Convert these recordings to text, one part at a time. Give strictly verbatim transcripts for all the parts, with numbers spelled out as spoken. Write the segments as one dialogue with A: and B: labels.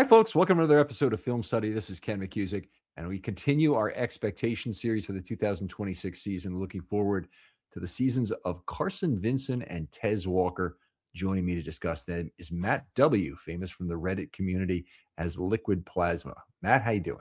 A: Hi, folks. Welcome to another episode of Film Study. This is Ken McCusick, and we continue our expectation series for the two thousand twenty-six season, looking forward to the seasons of Carson Vinson and Tez Walker. Joining me to discuss them is Matt W., famous from the Reddit community as Liquid Plasma. Matt, how you doing?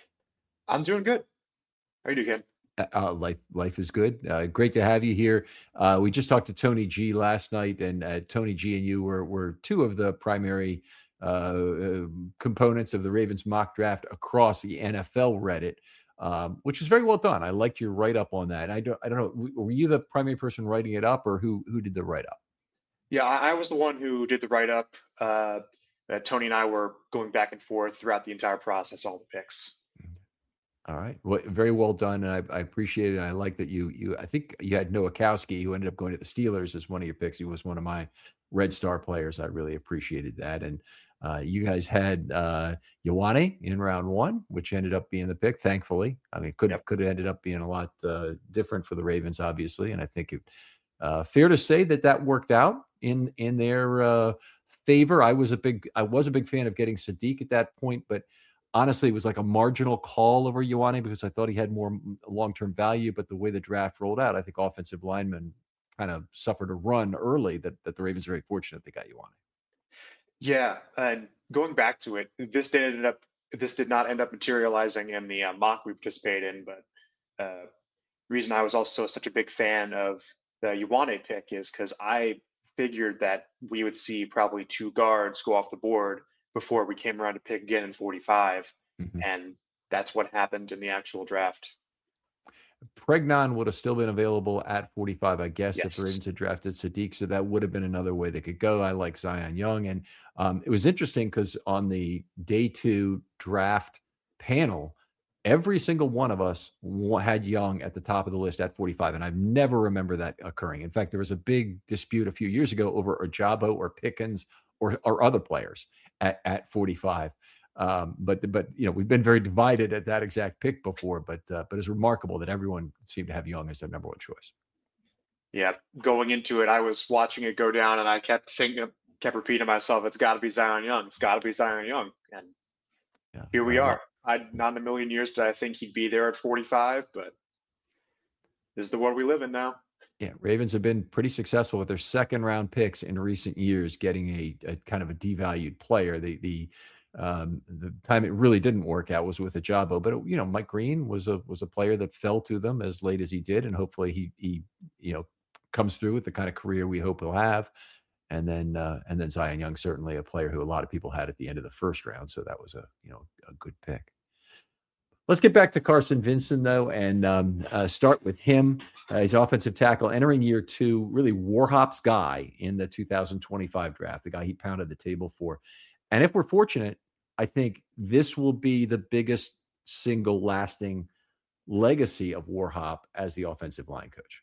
B: I'm doing good. How are you doing,
A: Uh, uh, life, life is good. Uh, great to have you here. Uh, we just talked to Tony G last night, and uh, Tony G and you were were two of the primary uh, uh, components of the Ravens mock draft across the N F L Reddit, um, which was very well done. I liked your write up on that. I don't, I don't know, were you the primary person writing it up, or who who did the write up?
B: Yeah, I, I was the one who did the write up. Uh, uh, Tony and I were going back and forth throughout the entire process, all the picks.
A: All right. Well, very well done, and I, I appreciate it. And I like that you you. I think you had Nowakowski, who ended up going to the Steelers as one of your picks. He was one of my Red Star players. I really appreciated that. And uh, you guys had uh, Ioane in round one, which ended up being the pick. Thankfully, I mean, could
B: Yep.
A: could have ended up being a lot uh, different for the Ravens, obviously. And I think it uh, fair to say that that worked out in in their uh, favor. I was a big I was a big fan of getting Sadiq at that point, but honestly, it was like a marginal call over Ioane because I thought he had more long-term value. But the way the draft rolled out, I think offensive linemen kind of suffered a run early that, that the Ravens are very fortunate they got Ioane.
B: Yeah, and going back to it, this did end up this did not end up materializing in the uh, mock we participated in. But uh, reason I was also such a big fan of the Ioane pick is because I figured that we would see probably two guards go off the board before we came around to pick again in forty-five,
A: Mm-hmm.
B: and that's what happened in the actual draft.
A: Pregnon would have still been available at forty-five, I guess, if the
B: Yes.
A: Ravens had drafted Sadiq. So that would have been another way they could go. I like Zion Young. And um, it was interesting because on the day two draft panel, every single one of us had Young at the top of the list at forty-five. And I've never remember that occurring. In fact, there was a big dispute a few years ago over Ojabo or Pickens or, or other players at, at forty-five. Um, but but you know we've been very divided at that exact pick before, but uh, but it's remarkable that everyone seemed to have Young as their number one choice.
B: Yeah, going into it, I was watching it go down, and I kept thinking, kept repeating to myself, "It's got to be Zion Young. It's got to be Zion Young." And
A: Yeah,
B: here we
A: uh,
B: are. I not in a million years did I think he'd be there at forty-five, but this is the world we live in now.
A: yeah. Ravens have been pretty successful with their second round picks in recent years, getting a, a kind of a devalued player. The the um, the time it really didn't work out was with Ajabo, but you know Mike Green was a was a player that fell to them as late as he did, and hopefully he he you know comes through with the kind of career we hope he'll have. And then uh, and then Zion Young, certainly a player who a lot of people had at the end of the first round, so that was a you know a good pick. Let's get back to Carson Vinson, though, and um, uh, start with him. Uh, he's offensive tackle entering year two, really Warhop's guy in the two thousand twenty-five draft, the guy he pounded the table for. And if we're fortunate, I think this will be the biggest single lasting legacy of Warhop as the offensive line coach.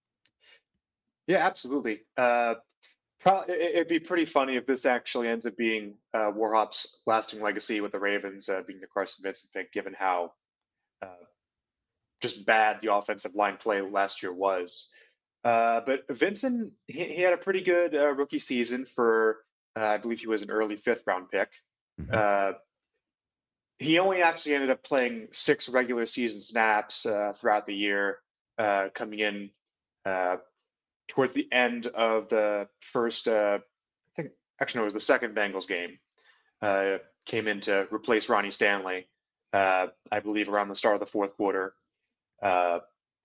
B: Yeah, absolutely. Uh, probably it'd be pretty funny if this actually ends up being uh, Warhop's lasting legacy with the Ravens uh, being the Carson Vinson pick, given how uh, just bad the offensive line play last year was. Uh, but Vinson, he, he had a pretty good uh, rookie season for, uh, I believe he was an early fifth round pick.
A: Mm-hmm.
B: Uh, he only actually ended up playing six regular season snaps uh, throughout the year, uh, coming in uh, towards the end of the first, uh, I think, actually, no, it was the second Bengals game. Uh, came in to replace Ronnie Stanley, uh, I believe, around the start of the fourth quarter. Uh,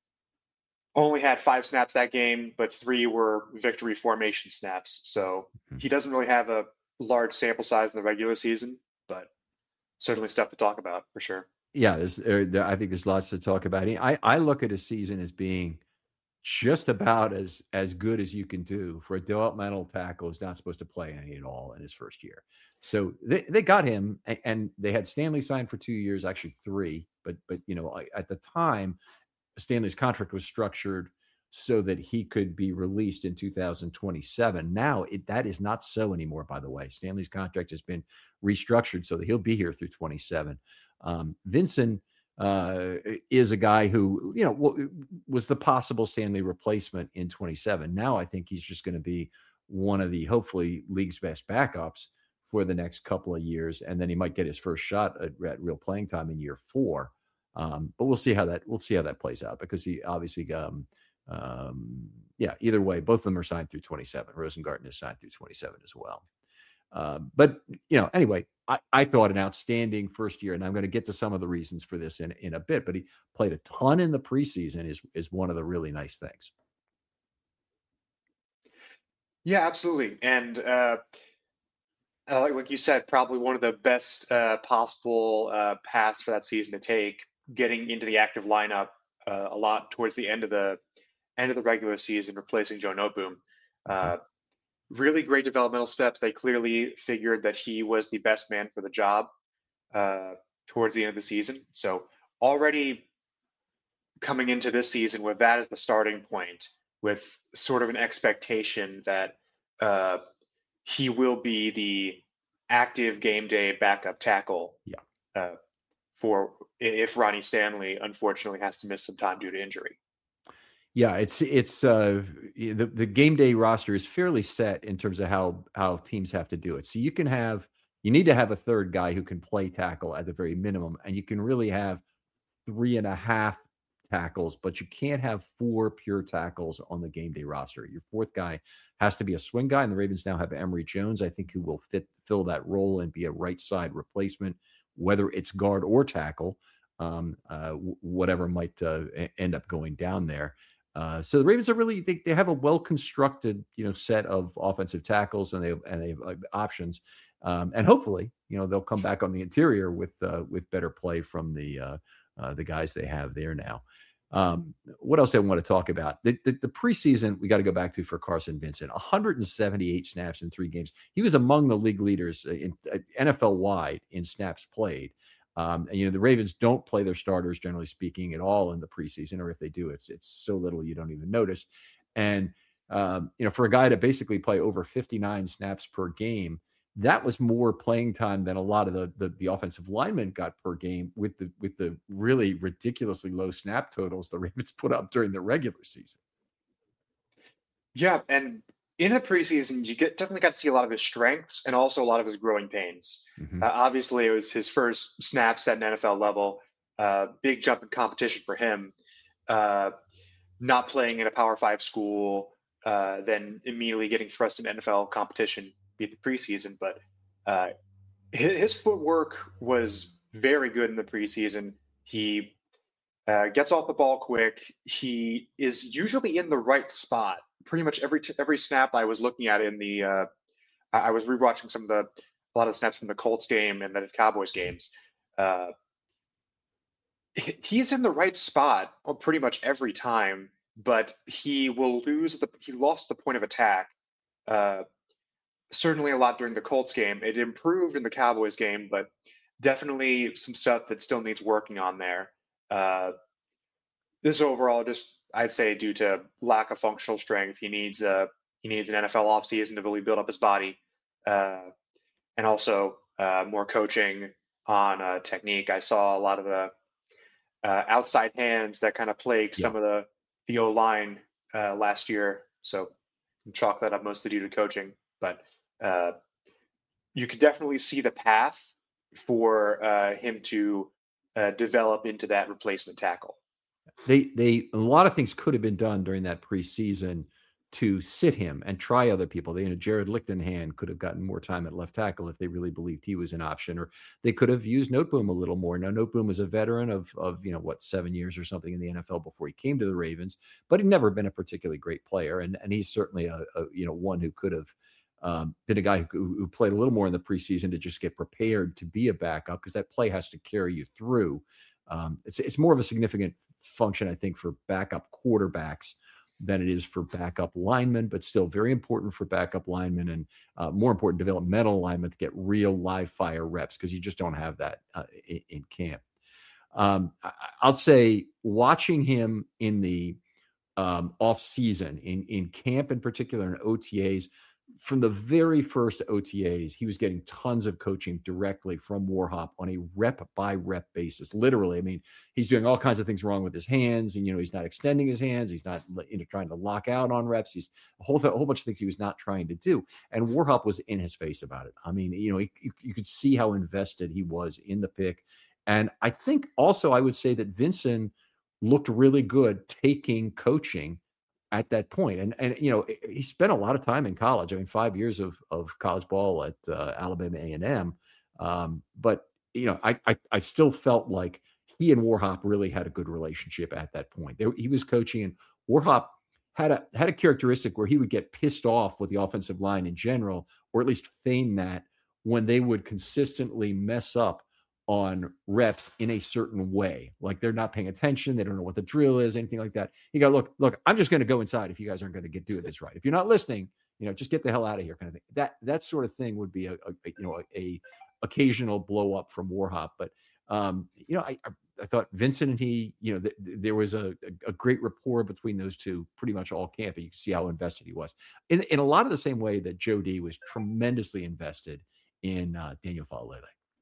B: only had five snaps that game, but three were victory formation snaps. So
A: Mm-hmm.
B: he doesn't really have a large sample size in the regular season, but certainly stuff to talk about for sure.
A: Yeah, there's, there, I think there's lots to talk about. I, I look at a season as being just about as as good as you can do for a developmental tackle who's not supposed to play any at all in his first year. So they, they got him, and, and they had Stanley signed for two years, actually three. But but you know at the time, Stanley's contract was structured so that he could be released in two thousand twenty-seven. Now it, that is not so anymore. By the way, Stanley's contract has been restructured so that he'll be here through twenty-seven. Um, Vinson uh, is a guy who, you know, w- was the possible Stanley replacement in twenty-seven. Now I think he's just going to be one of the hopefully league's best backups for the next couple of years, and then he might get his first shot at, at real playing time in year four. Um, but we'll see how that we'll see how that plays out because he obviously, um, um, yeah. Either way, both of them are signed through twenty-seven. Rosengarten is signed through twenty-seven as well. Um, but you know, anyway, I, I thought an outstanding first year, and I'm going to get to some of the reasons for this in in a bit. But he played a ton in the preseason is is one of the really nice things.
B: Yeah, absolutely. And uh, uh, like, like you said, probably one of the best uh, possible uh, paths for that season to take, getting into the active lineup uh, a lot towards the end of the end of the regular season, replacing Joe Noteboom.
A: Mhm.
B: Uh, really great developmental steps. They clearly figured that he was the best man for the job uh, towards the end of the season. So already coming into this season with that as the starting point, with sort of an expectation that uh, he will be the active game day backup tackle
A: Yeah.
B: uh, for if Ronnie Stanley unfortunately has to miss some time due to injury.
A: Yeah, it's it's uh the the game day roster is fairly set in terms of how how teams have to do it. So you can have you need to have a third guy who can play tackle at the very minimum, and you can really have three and a half tackles, but you can't have four pure tackles on the game day roster. Your fourth guy has to be a swing guy, and the Ravens now have Emory Jones, I think, who will fit fill that role and be a right side replacement, whether it's guard or tackle, um, uh, w- whatever might uh, e- end up going down there. Uh, so the Ravens are really they, they have a well constructed you know set of offensive tackles and they and they have uh, options, um, and hopefully you know they'll come back on the interior with uh, with better play from the uh, uh, the guys they have there now. Um, what else do I want to talk about? The, the, the preseason we got to go back to for Carson Vincent, one hundred seventy-eight snaps in three games. He was among the league leaders in uh, N F L wide in snaps played. Um, and you know the Ravens don't play their starters generally speaking at all in the preseason, or if they do, it's it's so little you don't even notice. And um, you know, for a guy to basically play over fifty-nine snaps per game, that was more playing time than a lot of the, the the offensive linemen got per game with the with the really ridiculously low snap totals the Ravens put up during the regular season.
B: Yeah, and in the preseason, you get definitely got to see a lot of his strengths and also a lot of his growing pains.
A: Mm-hmm.
B: Uh, obviously, it was his first snaps at an N F L level, uh, big jump in competition for him. Uh, not playing in a Power Five school, uh, then immediately getting thrust into N F L competition beat the preseason. But uh, his, his footwork was very good in the preseason. He uh, gets off the ball quick. He is usually in the right spot. Pretty much every t- every snap I was looking at in the, uh, I I was rewatching some of the a lot of snaps from the Colts game and the Cowboys games. Uh, he- he's in the right spot uh, pretty much every time, but he will lose the he lost the point of attack. Uh, certainly a lot during the Colts game. It improved in the Cowboys game, but definitely some stuff that still needs working on there. Uh, this overall just I'd say due to lack of functional strength. He needs uh he needs an N F L offseason to really build up his body, uh, and also uh, more coaching on uh, technique. I saw a lot of the uh, outside hands that kind of plagued
A: Yeah.
B: some of the the O line uh, last year. So chalk that up mostly due to coaching, but uh, you could definitely see the path for uh, him to uh, develop into that replacement tackle.
A: They they a lot of things could have been done during that preseason to sit him and try other people. They, you know, Jared Lichtenhand could have gotten more time at left tackle if they really believed he was an option, or they could have used Noteboom a little more. Now Noteboom was a veteran of of you know what seven years or something in the N F L before he came to the Ravens, but he'd never been a particularly great player, and and he's certainly a, a you know one who could have um, been a guy who, who played a little more in the preseason to just get prepared to be a backup because that play has to carry you through. Um, it's it's more of a significant function, I think, for backup quarterbacks than it is for backup linemen, but still very important for backup linemen and uh, more important developmental linemen to get real live fire reps because you just don't have that uh, in, in camp. Um, I, I'll say watching him in the um, off season in in camp in particular and O T As, from the very first O T As, he was getting tons of coaching directly from Warhop on a rep by rep basis. Literally, I mean, he's doing all kinds of things wrong with his hands, and you know, he's not extending his hands. He's not you know, trying to lock out on reps. He's a whole a whole bunch of things he was not trying to do. And Warhop was in his face about it. I mean, you know, he, you, you could see how invested he was in the pick. And I think also I would say that Vincent looked really good taking coaching at that point. And, and, you know, he spent a lot of time in college. I mean, five years of, of college ball at uh, Alabama A and M. Um, but, you know, I, I, I still felt like he and Warhop really had a good relationship at that point. There, he was coaching, and Warhop had a, had a characteristic where he would get pissed off with the offensive line in general, or at least feign that, when they would consistently mess up on reps in a certain way. Like they're not paying attention. They don't know what the drill is, anything like that. You go, look, look, I'm just going to go inside if you guys aren't going to get do this right. If you're not listening, you know, just get the hell out of here kind of thing. That, that sort of thing would be a, a you know, a, a occasional blow up from Warhop. But, um, you know, I, I, I thought Vincent and he, you know, th- there was a, a great rapport between those two pretty much all camp. And you can see how invested he was in, in a lot of the same way that Joe D was tremendously invested in uh, Daniel Faalele.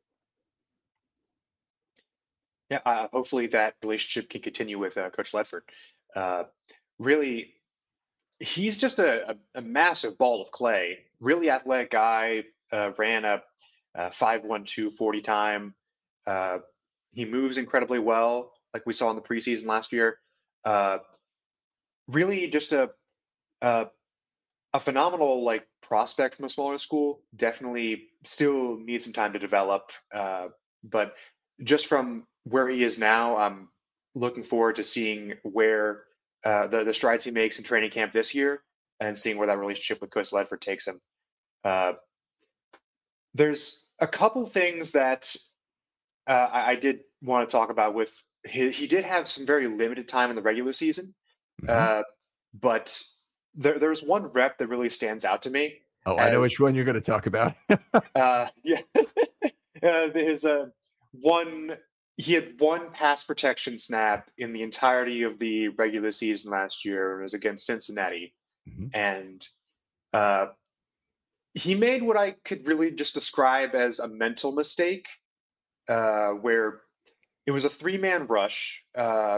B: Yeah, uh, hopefully that relationship can continue with uh, Coach Ledford. Uh, really, he's just a, a, a massive ball of clay. Really athletic guy. Uh, ran a, a five one two forty time. Uh, he moves incredibly well, like we saw in the preseason last year. Uh, really, just a, a a phenomenal like prospect from a smaller school. Definitely, still needs some time to develop. Uh, but just from where he is now, I'm looking forward to seeing where uh, the the strides he makes in training camp this year, and seeing where that relationship with Coach Ledford takes him. Uh, there's a couple things that uh, I, I did want to talk about. With he, he did have some very limited time in the regular season,
A: Mm-hmm.
B: uh, but there, there's one rep that really stands out to me.
A: Oh, I know which one you're going to talk about.
B: uh, yeah, uh, his uh, one. He had one pass protection snap in the entirety of the regular season last year. It was against Cincinnati,
A: mm-hmm.
B: and uh, he made what I could really just describe as a mental mistake, uh, where it was a three-man rush. Uh,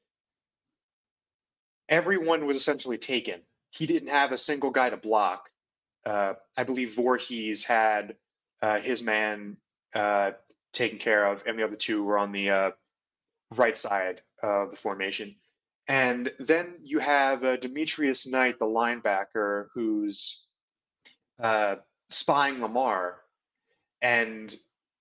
B: everyone was essentially taken. He didn't have a single guy to block. Uh, I believe Voorhees had uh, his man uh, taken care of, and the other two were on the uh, right side of the formation. And then you have uh, Demetrius Knight, the linebacker, who's uh, spying Lamar. And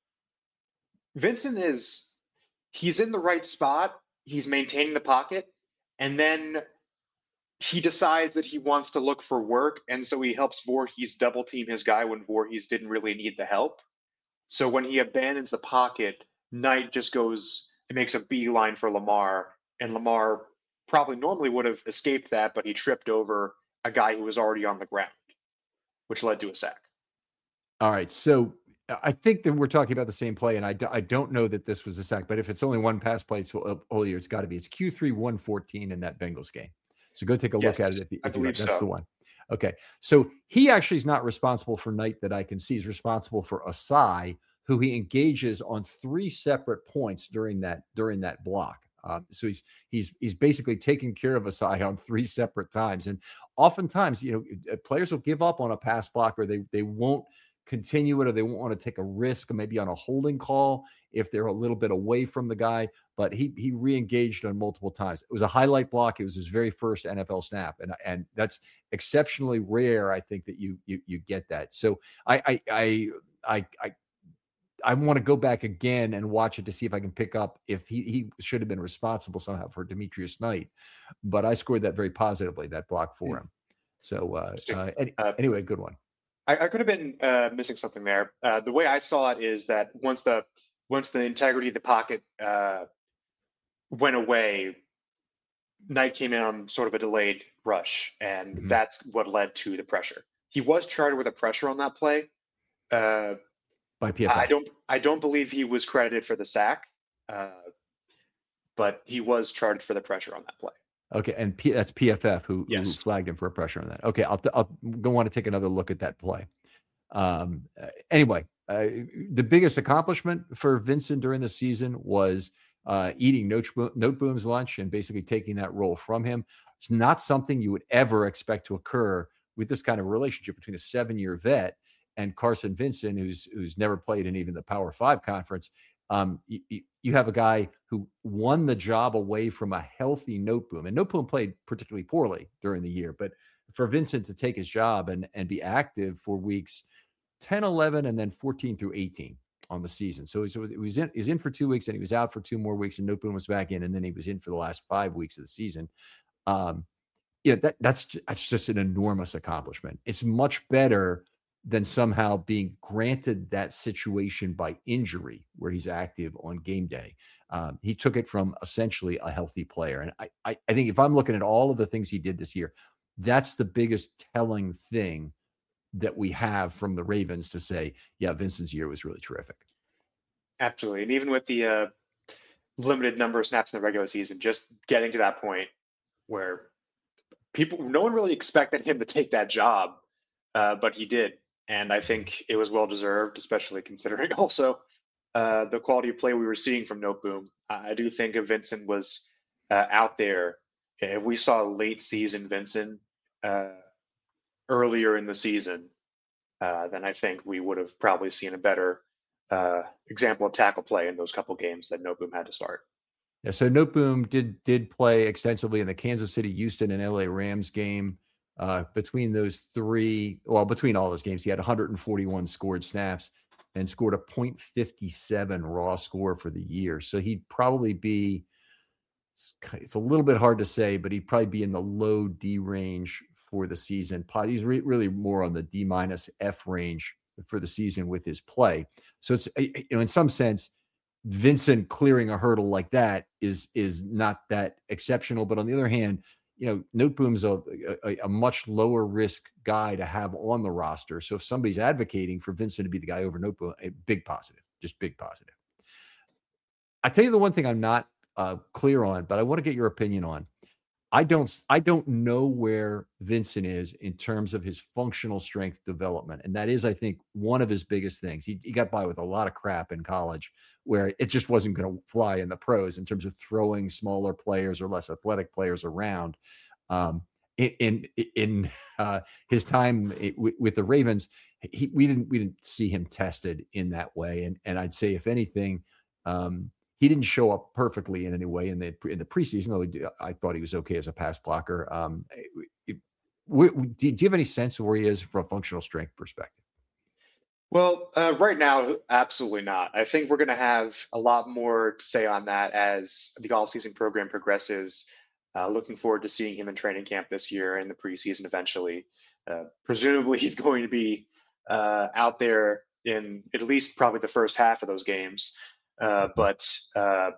B: Vincent is, he's in the right spot. He's maintaining the pocket. And then he decides that he wants to look for work. And so he helps Voorhees double team his guy when Voorhees didn't really need the help. So when he abandons the pocket, Knight just goes and makes a beeline for Lamar. And Lamar probably normally would have escaped that, but he tripped over a guy who was already on the ground, which led to a sack.
A: All right. So I think that we're talking about the same play, and I, do, I don't know that this was a sack, but if it's only one pass play all year, it's got to be. It's Q three one fourteen in that Bengals game. So go take a
B: Yes,
A: look at it. If, you,
B: I
A: if you
B: believe
A: that's
B: so.
A: the one. Okay. So he actually is not responsible for Knight that I can see. He's responsible for Asai, who he engages on three separate points during that during that block. Um, so he's he's he's basically taking care of Asai on three separate times. And oftentimes, you know, players will give up on a pass block, or they they won't continue it, or they won't want to take a risk, maybe on a holding call if they're a little bit away from the guy. But he he re-engaged on multiple times. It was a highlight block. It was his very first N F L snap, and and that's exceptionally rare. I think that you you you get that. So I I I I. I I want to go back again and watch it to see if I can pick up if he, he should have been responsible somehow for Demetrius Knight, but I scored that very positively, that block for him. So uh, uh, any, uh, anyway, good one.
B: I, I could have been uh, missing something there. Uh, the way I saw it is that once the once the integrity of the pocket uh, went away, Knight came in on sort of a delayed rush, and mm-hmm. that's what led to the pressure. He was charged with a pressure on that play. Uh,
A: By P F F.
B: I don't. I don't believe he was credited for the sack, uh, but he was charged for the pressure on that play.
A: Okay, and P, that's P F F who who
B: Yes.
A: flagged him for a pressure on that. Okay, I'll I'll go want to take another look at that play. Um, uh, anyway, uh, the biggest accomplishment for Vincent during the season was uh, eating Noteboom's lunch and basically taking that role from him. It's not something you would ever expect to occur with this kind of relationship between a seven-year vet and Carson Vincent, who's who's never played in even the Power Five conference. Um, you, you have a guy who won the job away from a healthy Noteboom, and Noteboom played particularly poorly during the year, but for Vincent to take his job and and be active for weeks ten, eleven, and then fourteen through eighteen on the season. So he was in, he was in for two weeks and he was out for two more weeks, and Noteboom was back in, and then he was in for the last five weeks of the season. Um, yeah, that, that's that's just an enormous accomplishment. It's much better than somehow being granted that situation by injury where he's active on game day. Um, he took it from essentially a healthy player. And I, I, I think if I'm looking at all of the things he did this year, that's the biggest telling thing that we have from the Ravens to say, yeah, Vincent's year was really terrific.
B: Absolutely. And even with the uh, limited number of snaps in the regular season, just getting to that point where people, no one really expected him to take that job, uh, but he did. And I think it was well deserved, especially considering also uh, the quality of play we were seeing from Noteboom. I do think if Vincent was uh, out there, if we saw late season Vincent uh, earlier in the season, uh, then I think we would have probably seen a better uh, example of tackle play in those couple games that Noteboom had to start.
A: Yeah, so Noteboom did did play extensively in the Kansas City, Houston, and L A Rams game. Uh, between those three, well, between all those games, he had one hundred forty-one scored snaps and scored a point five seven raw score for the year. So he'd probably be, it's a little bit hard to say, but he'd probably be in the low D range for the season. He's re- really more on the D minus F range for the season with his play. So it's, you know, in some sense, Vincent clearing a hurdle like that is is not that exceptional. But on the other hand, you know, Noteboom's a, a, a much lower risk guy to have on the roster. So if somebody's advocating for Vincent to be the guy over Noteboom, a big positive, just big positive. I tell you the one thing I'm not uh, clear on, but I want to get your opinion on. I don't I don't know where Vincent is in terms of his functional strength development. And that is, I think, one of his biggest things. He, he got by with a lot of crap in college where it just wasn't going to fly in the pros in terms of throwing smaller players or less athletic players around. Um, in in, in uh, his time with, with the Ravens, he, we didn't we didn't see him tested in that way. And and I'd say, if anything, um, he didn't show up perfectly in any way in the in the preseason, though he, I thought he was okay as a pass blocker. Um, it, it, do you have any sense of where he is from a functional strength perspective?
B: Well, uh, right now, absolutely not. I think we're going to have a lot more to say on that as the offseason program progresses. Uh, looking forward to seeing him in training camp this year and the preseason eventually. Uh, presumably, he's going to be uh, out there in at least probably the first half of those games. Uh, but uh,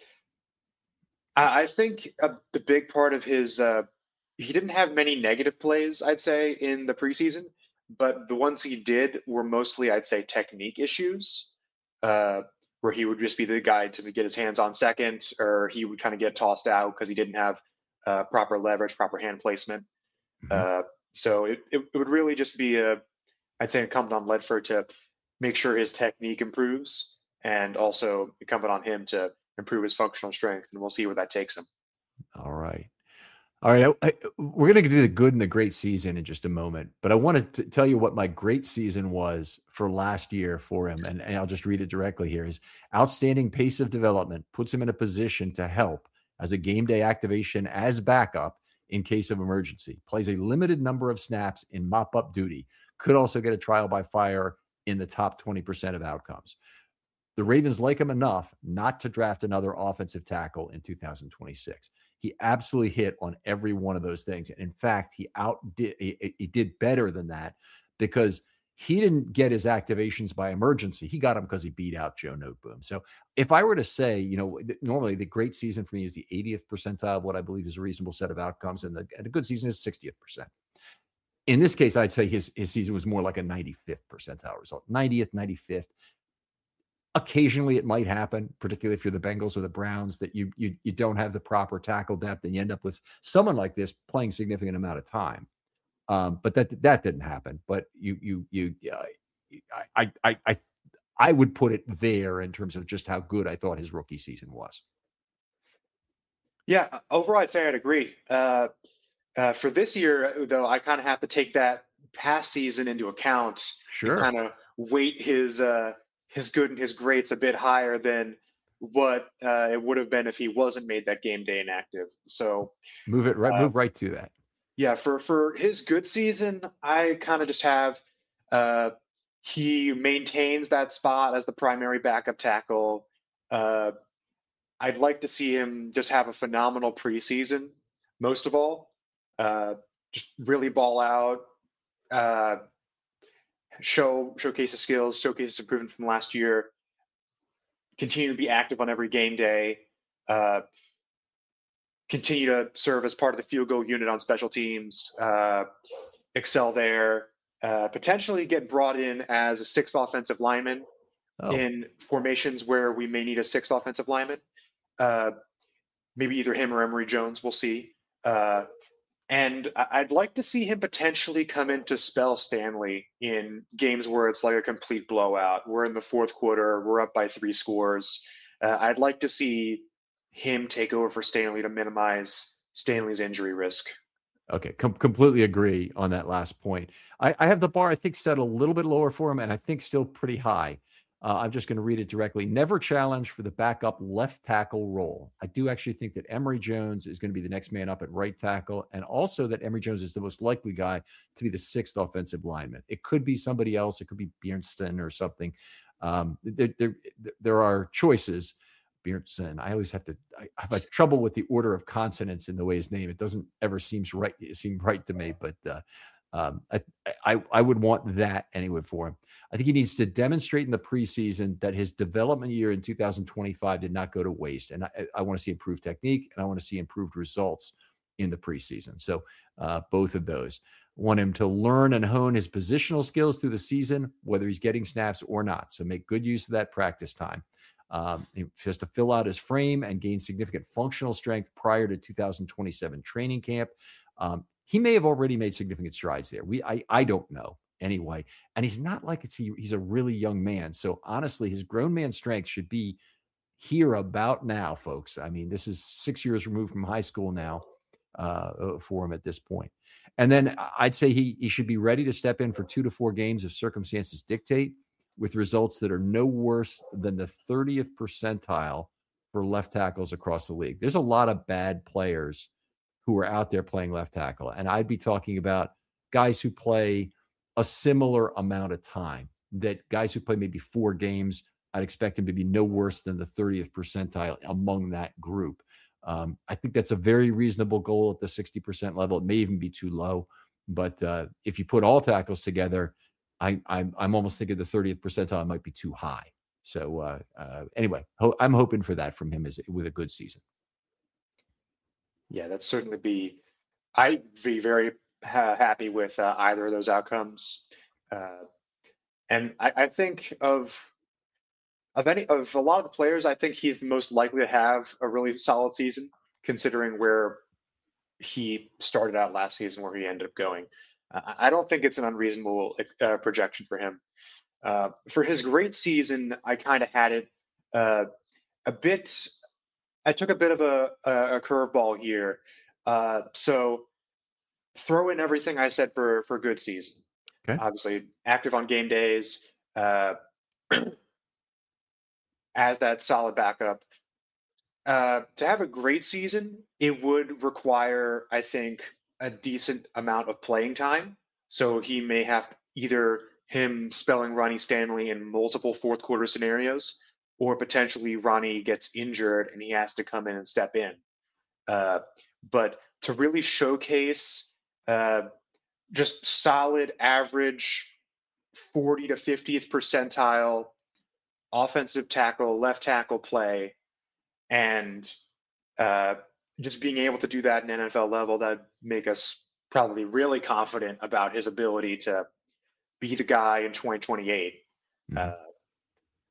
B: I, I think uh, the big part of his uh, he didn't have many negative plays, I'd say, in the preseason, but the ones he did were mostly, I'd say, technique issues, uh, where he would just be the guy to get his hands on second, or he would kind of get tossed out because he didn't have uh, proper leverage, proper hand placement. Mm-hmm. Uh, so it, it, it would really just be a, I'd say, incumbent on Ledford to make sure his technique improves, and also incumbent on him to improve his functional strength, and we'll see where that takes him.
A: All right. All right. I, I, we're going to do the good and the great season in just a moment, but I wanted to tell you what my great season was for last year for him. And, and I'll just read it directly here. His outstanding pace of development puts him in a position to help as a game day activation as backup in case of emergency. Plays a limited number of snaps in mop-up duty. Could also get a trial by fire in the top twenty percent of outcomes. The Ravens like him enough not to draft another offensive tackle in two thousand twenty-six. He absolutely hit on every one of those things. And in fact, he outdid he, he did better than that because he didn't get his activations by emergency. He got them because he beat out Joe Noteboom. So if I were to say, you know, normally the great season for me is the eightieth percentile of what I believe is a reasonable set of outcomes, and, the, and a good season is sixtieth percent. In this case, I'd say his, his season was more like a ninety-fifth percentile result, ninetieth, ninety-fifth. Occasionally it might happen, particularly if you're the Bengals or the Browns, that you you you don't have the proper tackle depth and you end up with someone like this playing significant amount of time. Um, but that that didn't happen. But you you you uh, I I I I would put it there in terms of just how good I thought his rookie season was.
B: Yeah, overall, I'd say I'd agree. Uh, uh, for this year, though, I kind of have to take that past season into account and
A: Sure.
B: kind of weight his uh, his good and his greats a bit higher than what uh, it would have been if he wasn't made that game day inactive. So,
A: Move it right
B: uh,
A: move right to that.
B: yeah, for for his good season, I kind of just have uh, he maintains that spot as the primary backup tackle. Uh, I'd like to see him just have a phenomenal preseason, most of all. Uh, just really ball out, uh, show showcase his skills, showcase his improvement from last year. Continue to be active on every game day. Uh, continue to serve as part of the field goal unit on special teams. Uh, excel there. Uh, potentially get brought in as a sixth offensive lineman
A: Oh,
B: in formations where we may need a sixth offensive lineman. Uh, maybe either him or Emory Jones. We'll see. Uh, and I- would like to see him potentially come in to spell Stanley in games where it's like a complete blowout. We're in the fourth quarter. We're up by three scores. Uh, I'd like to see him take over for Stanley to minimize Stanley's injury risk.
A: okay. Com- completely agree on that last point. I, I have the bar, I think, set a little bit lower for him, and I think still pretty high. Uh, I'm just going to read it directly. Never challenged for the backup left tackle role. I do actually think that Emory Jones is going to be the next man up at right tackle, and also that Emory Jones is the most likely guy to be the sixth offensive lineman. It could be somebody else. It could be Bjornsson or something. Um, there, there, there are choices. Bjornsson. I always have to. I have a trouble with the order of consonants in the way his name. It doesn't ever seems right. It seemed right to me, but uh, um, I, I I would want that anyway for him. I think he needs to demonstrate in the preseason that his development year in two thousand twenty-five did not go to waste, and I, I want to see improved technique and I want to see improved results in the preseason. So uh, both of those. Want him to learn and hone his positional skills through the season, whether he's getting snaps or not. So make good use of that practice time. Um, he has to fill out his frame and gain significant functional strength prior to two thousand twenty-seven training camp. Um, he may have already made significant strides there. We, I, I don't know anyway. And he's not like it's he, he's a really young man. So honestly, his grown man strength should be here about now, folks. I mean, this is six years removed from high school now uh, for him at this point. And then I'd say he he should be ready to step in for two to four games if circumstances dictate, with results that are no worse than the thirtieth percentile for left tackles across the league. There's a lot of bad players who are out there playing left tackle. And I'd be talking about guys who play a similar amount of time, that guys who play maybe four games, I'd expect him to be no worse than the thirtieth percentile among that group. Um, I think that's a very reasonable goal at the sixty percent level. It may even be too low. But uh, if you put all tackles together, I, I'm I'm almost thinking the thirtieth percentile might be too high. So uh, uh, anyway, ho- I'm hoping for that from him as with a good season.
B: Yeah, that's certainly be. I'd be very ha- happy with uh, either of those outcomes. Uh, and I, I think of of any of a lot of the players, I think he's the most likely to have a really solid season, considering where he started out last season, where he ended up going. Uh, I don't think it's an unreasonable uh, projection for him. Uh, for his great season, I kind of had it uh, a bit. I took a bit of a, a, a curveball here. Uh, so throw in everything I said for for good season.
A: Okay.
B: Obviously, active on game days, uh, as that solid backup. Uh, to have a great season, it would require, I think, a decent amount of playing time. So he may have either him spelling Ronnie Stanley in multiple fourth quarter scenarios, or potentially Ronnie gets injured and he has to come in and step in. Uh, but to really showcase uh, just solid average forty to fiftieth percentile offensive tackle, left tackle play, and uh, just being able to do that in N F L level, that make us probably really confident about his ability to be the guy in twenty twenty-eight.
A: Mm-hmm.
B: Uh,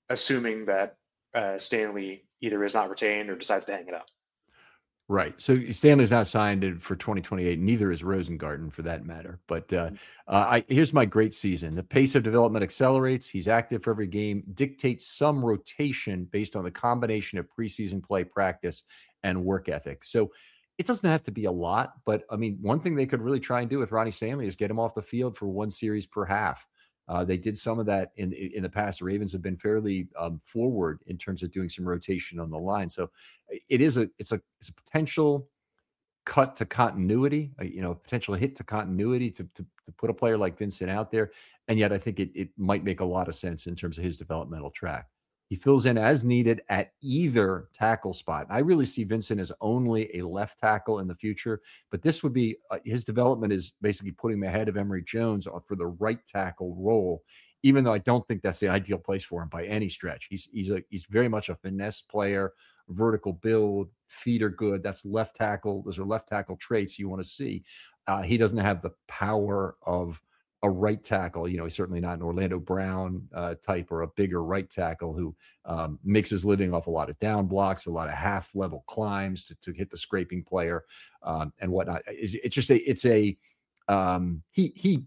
B: assuming that uh, Stanley either is not retained or decides to hang it up.
A: Right. So Stanley's not signed for twenty twenty-eight. Neither is Rosengarten, for that matter. But uh, uh, I, here's my great season. The pace of development accelerates. He's active for every game, dictates some rotation based on the combination of preseason play, practice, and work ethic. So it doesn't have to be a lot. But, I mean, one thing they could really try and do with Ronnie Stanley is get him off the field for one series per half. Uh, they did some of that in in the past. The Ravens have been fairly um, forward in terms of doing some rotation on the line. So it is a it's a it's a potential cut to continuity, uh, you know, potential hit to continuity to, to to put a player like Vincent out there. And yet I think it it might make a lot of sense in terms of his developmental track. He fills in as needed at either tackle spot. I really see Vincent as only a left tackle in the future, but this would be uh, his development is basically putting him ahead of Emory Jones for the right tackle role, even though I don't think that's the ideal place for him by any stretch. He's he's a he's very much a finesse player, vertical build, feet are good. That's left tackle. Those are left tackle traits you want to see. Uh, he doesn't have the power of a right tackle. You know, he's certainly not an Orlando Brown uh, type or a bigger right tackle who um, makes his living off a lot of down blocks, a lot of half level climbs to, to hit the scraping player um, and whatnot. It's, it's just a, it's a, um, he, he,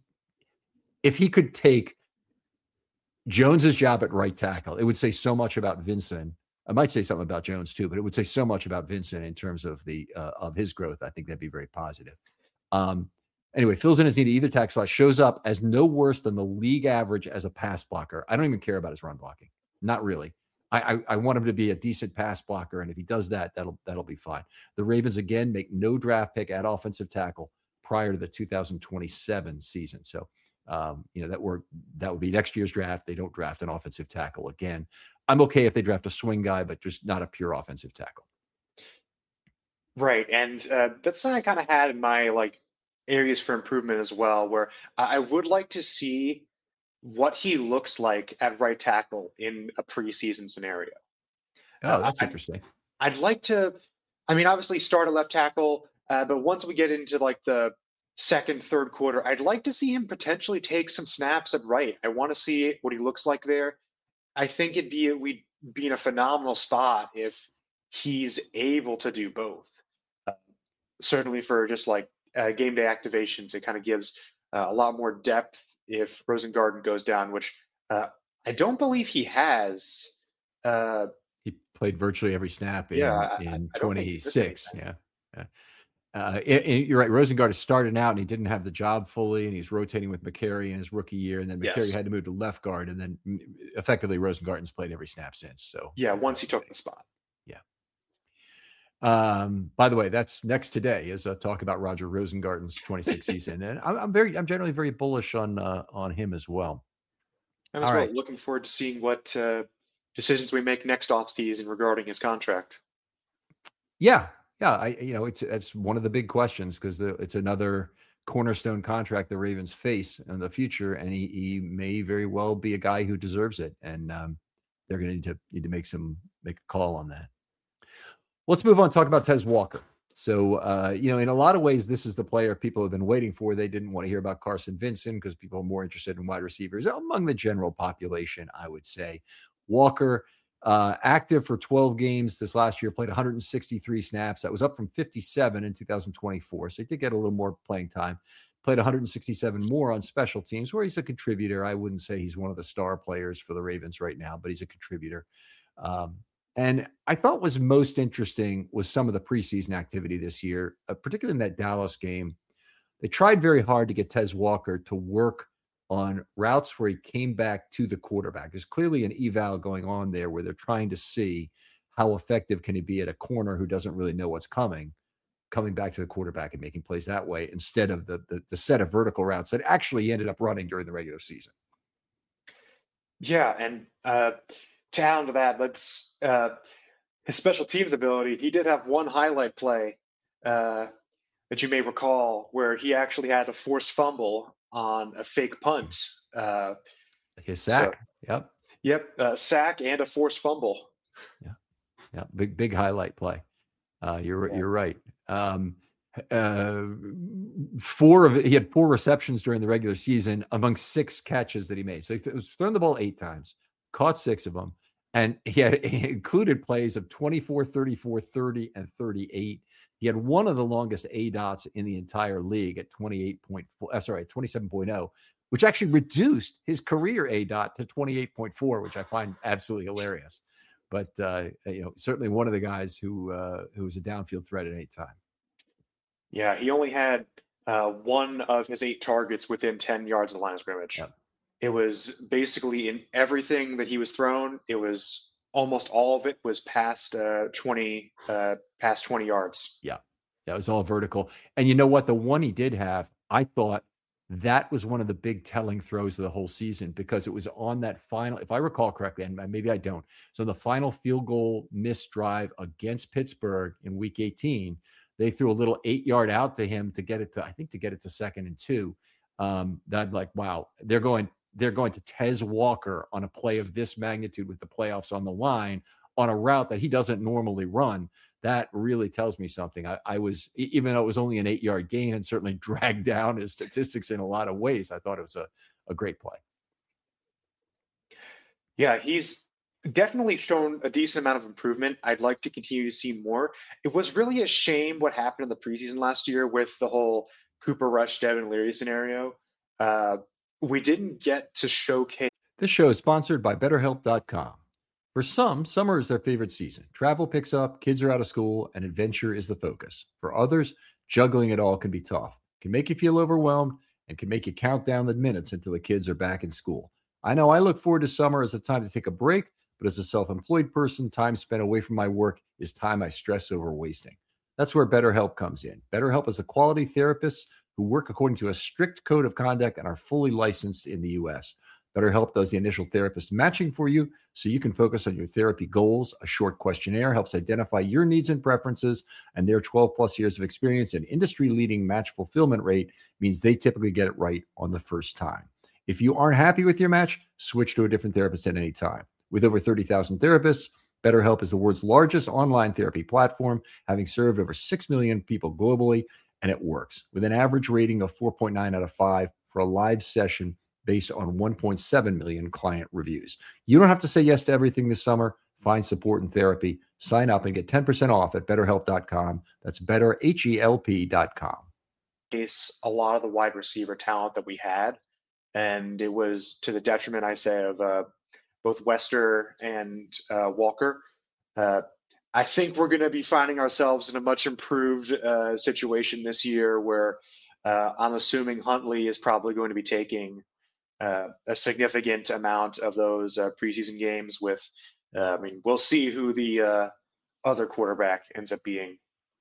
A: if he could take Jones's job at right tackle, it would say so much about Vincent. I might say something about Jones too, but it would say so much about Vincent in terms of the, uh, of his growth. I think that'd be very positive. Um, Anyway, fills in as needed either tackle spot, shows up as no worse than the league average as a pass blocker. I don't even care about his run blocking. Not really. I, I, I want him to be a decent pass blocker, and if he does that, that'll that'll be fine. The Ravens, again, make no draft pick at offensive tackle prior to the two thousand twenty-seven season. So, um, you know, that were that would be next year's draft. They don't draft an offensive tackle again. I'm okay if they draft a swing guy, but just not a pure offensive tackle.
B: Right, and uh, that's something I kind of had in my like areas for improvement as well, where I would like to see what he looks like at right tackle in a preseason scenario.
A: Oh,
B: Uh,
A: that's
B: I,
A: interesting.
B: I'd like to, I mean, obviously start at left tackle, uh, but once we get into like the second, third quarter, I'd like to see him potentially take some snaps at right. I want to see what he looks like there. I think it'd be we'd be in a phenomenal spot if he's able to do both. Uh, certainly for just like uh, game day activations, it kind of gives uh, a lot more depth if Rosengarten goes down, which uh, I don't believe he has. Uh,
A: he played virtually every snap in
B: yeah,
A: in
B: I, I
A: twenty-six. Yeah, yeah. Uh, and, and you're right. Rosengarten is starting out and he didn't have the job fully, and he's rotating with McCary in his rookie year, and then McCary
B: yes.
A: had to move to left guard, and then effectively Rosengarten's played every snap since. So
B: yeah, once he took the spot.
A: Yeah. Um, by the way, that's next today is a talk about Roger Rosengarten's twenty-six season, and I'm, I'm very, I'm generally very bullish on uh, on him as well.
B: I'm as
A: All
B: well
A: right.
B: looking forward to seeing what uh, decisions we make next offseason regarding his contract.
A: Yeah, yeah, I you know it's it's one of the big questions because it's another cornerstone contract the Ravens face in the future, and he, he may very well be a guy who deserves it, and um, they're going to need to need to make some make a call on that. Let's move on and talk about Tez Walker. So, uh, you know, in a lot of ways, this is the player people have been waiting for. They didn't want to hear about Carson Vincent because people are more interested in wide receivers among the general population, I would say. Walker, uh, active for twelve games this last year, played one hundred sixty-three snaps. That was up from fifty-seven in two thousand twenty-four. So he did get a little more playing time. Played one hundred sixty-seven more on special teams, where he's a contributor. I wouldn't say he's one of the star players for the Ravens right now, but he's a contributor. Um, And I thought was most interesting was some of the preseason activity this year, uh, particularly in that Dallas game. They tried very hard to get Tez Walker to work on routes where he came back to the quarterback. There's clearly an eval going on there where they're trying to see how effective can he be at a corner who doesn't really know what's coming, coming back to the quarterback and making plays that way instead of the, the, the set of vertical routes that actually ended up running during the regular season.
B: Yeah, and uh, to add on to that, let's uh, his special teams ability. He did have one highlight play uh, that you may recall where he actually had a forced fumble on a fake punt. Uh,
A: His sack. So, yep.
B: Yep. Uh, sack and a forced fumble.
A: Yeah. Yeah. Big, big highlight play. Uh, you're, yeah. you're right. Um, uh, four of he had four receptions during the regular season among six catches that he made. So he was throwing the ball eight times, caught six of them. And he had he included plays of twenty-four, thirty-four, thirty, and thirty-eight. He had one of the longest A DOTs in the entire league at twenty-eight point four, uh, sorry, twenty-seven point oh, which actually reduced his career A DOT to twenty-eight point four, which I find absolutely hilarious. But uh, you know, certainly one of the guys who uh, who was a downfield threat at any time.
B: Yeah, he only had uh, one of his eight targets within ten yards of the line of scrimmage.
A: Yep.
B: It was basically in everything that he was thrown. It was almost all of it was past uh, twenty, uh, past twenty yards.
A: Yeah, that was all vertical. And you know what? The one he did have, I thought that was one of the big telling throws of the whole season because it was on that final, if I recall correctly, and maybe I don't. So the final field goal missed drive against Pittsburgh in week eighteen, they threw a little eight yard out to him to get it to, I think to get it to second and two. Um, that I'm like, wow, they're going, they're going to Tez Walker on a play of this magnitude with the playoffs on the line on a route that he doesn't normally run. That really tells me something. I, I was, even though it was only an eight yard gain and certainly dragged down his statistics in a lot of ways, I thought it was a, a great play.
B: Yeah, he's definitely shown a decent amount of improvement. I'd like to continue to see more. It was really a shame what happened in the preseason last year with the whole Cooper Rush, Devin Leary scenario. Uh, we didn't get to showcase.
A: This show is sponsored by BetterHelp dot com. For some, summer is their favorite season. Travel picks up, kids are out of school, and adventure is the focus. For others, juggling it all can be tough, can make you feel overwhelmed, and can make you count down the minutes until the kids are back in school. I know I look forward to summer as a time to take a break, but as a self-employed person, time spent away from my work is time I stress over wasting. That's where BetterHelp comes in. BetterHelp is a quality therapists who work according to a strict code of conduct and are fully licensed in the U S. BetterHelp does the initial therapist matching for you so you can focus on your therapy goals. A short questionnaire helps identify your needs and preferences, and their twelve plus years of experience and industry-leading match fulfillment rate means they typically get it right on the first time. If you aren't happy with your match, switch to a different therapist at any time. With over thirty thousand therapists, BetterHelp is the world's largest online therapy platform, having served over six million people globally, and it works. With an average rating of four point nine out of five for a live session based on one point seven million client reviews. You don't have to say yes to everything this summer. Find support and therapy. Sign up and get ten percent off at better help dot com. That's better help dot com.
B: A lot of the wide receiver talent that we had, and it was to the detriment, I say, of uh, both Wester and uh, Walker. Uh, I think we're going to be finding ourselves in a much improved uh, situation this year where uh, I'm assuming Huntley is probably going to be taking Uh, a significant amount of those uh, preseason games with, uh, I mean, we'll see who the uh, other quarterback ends up being.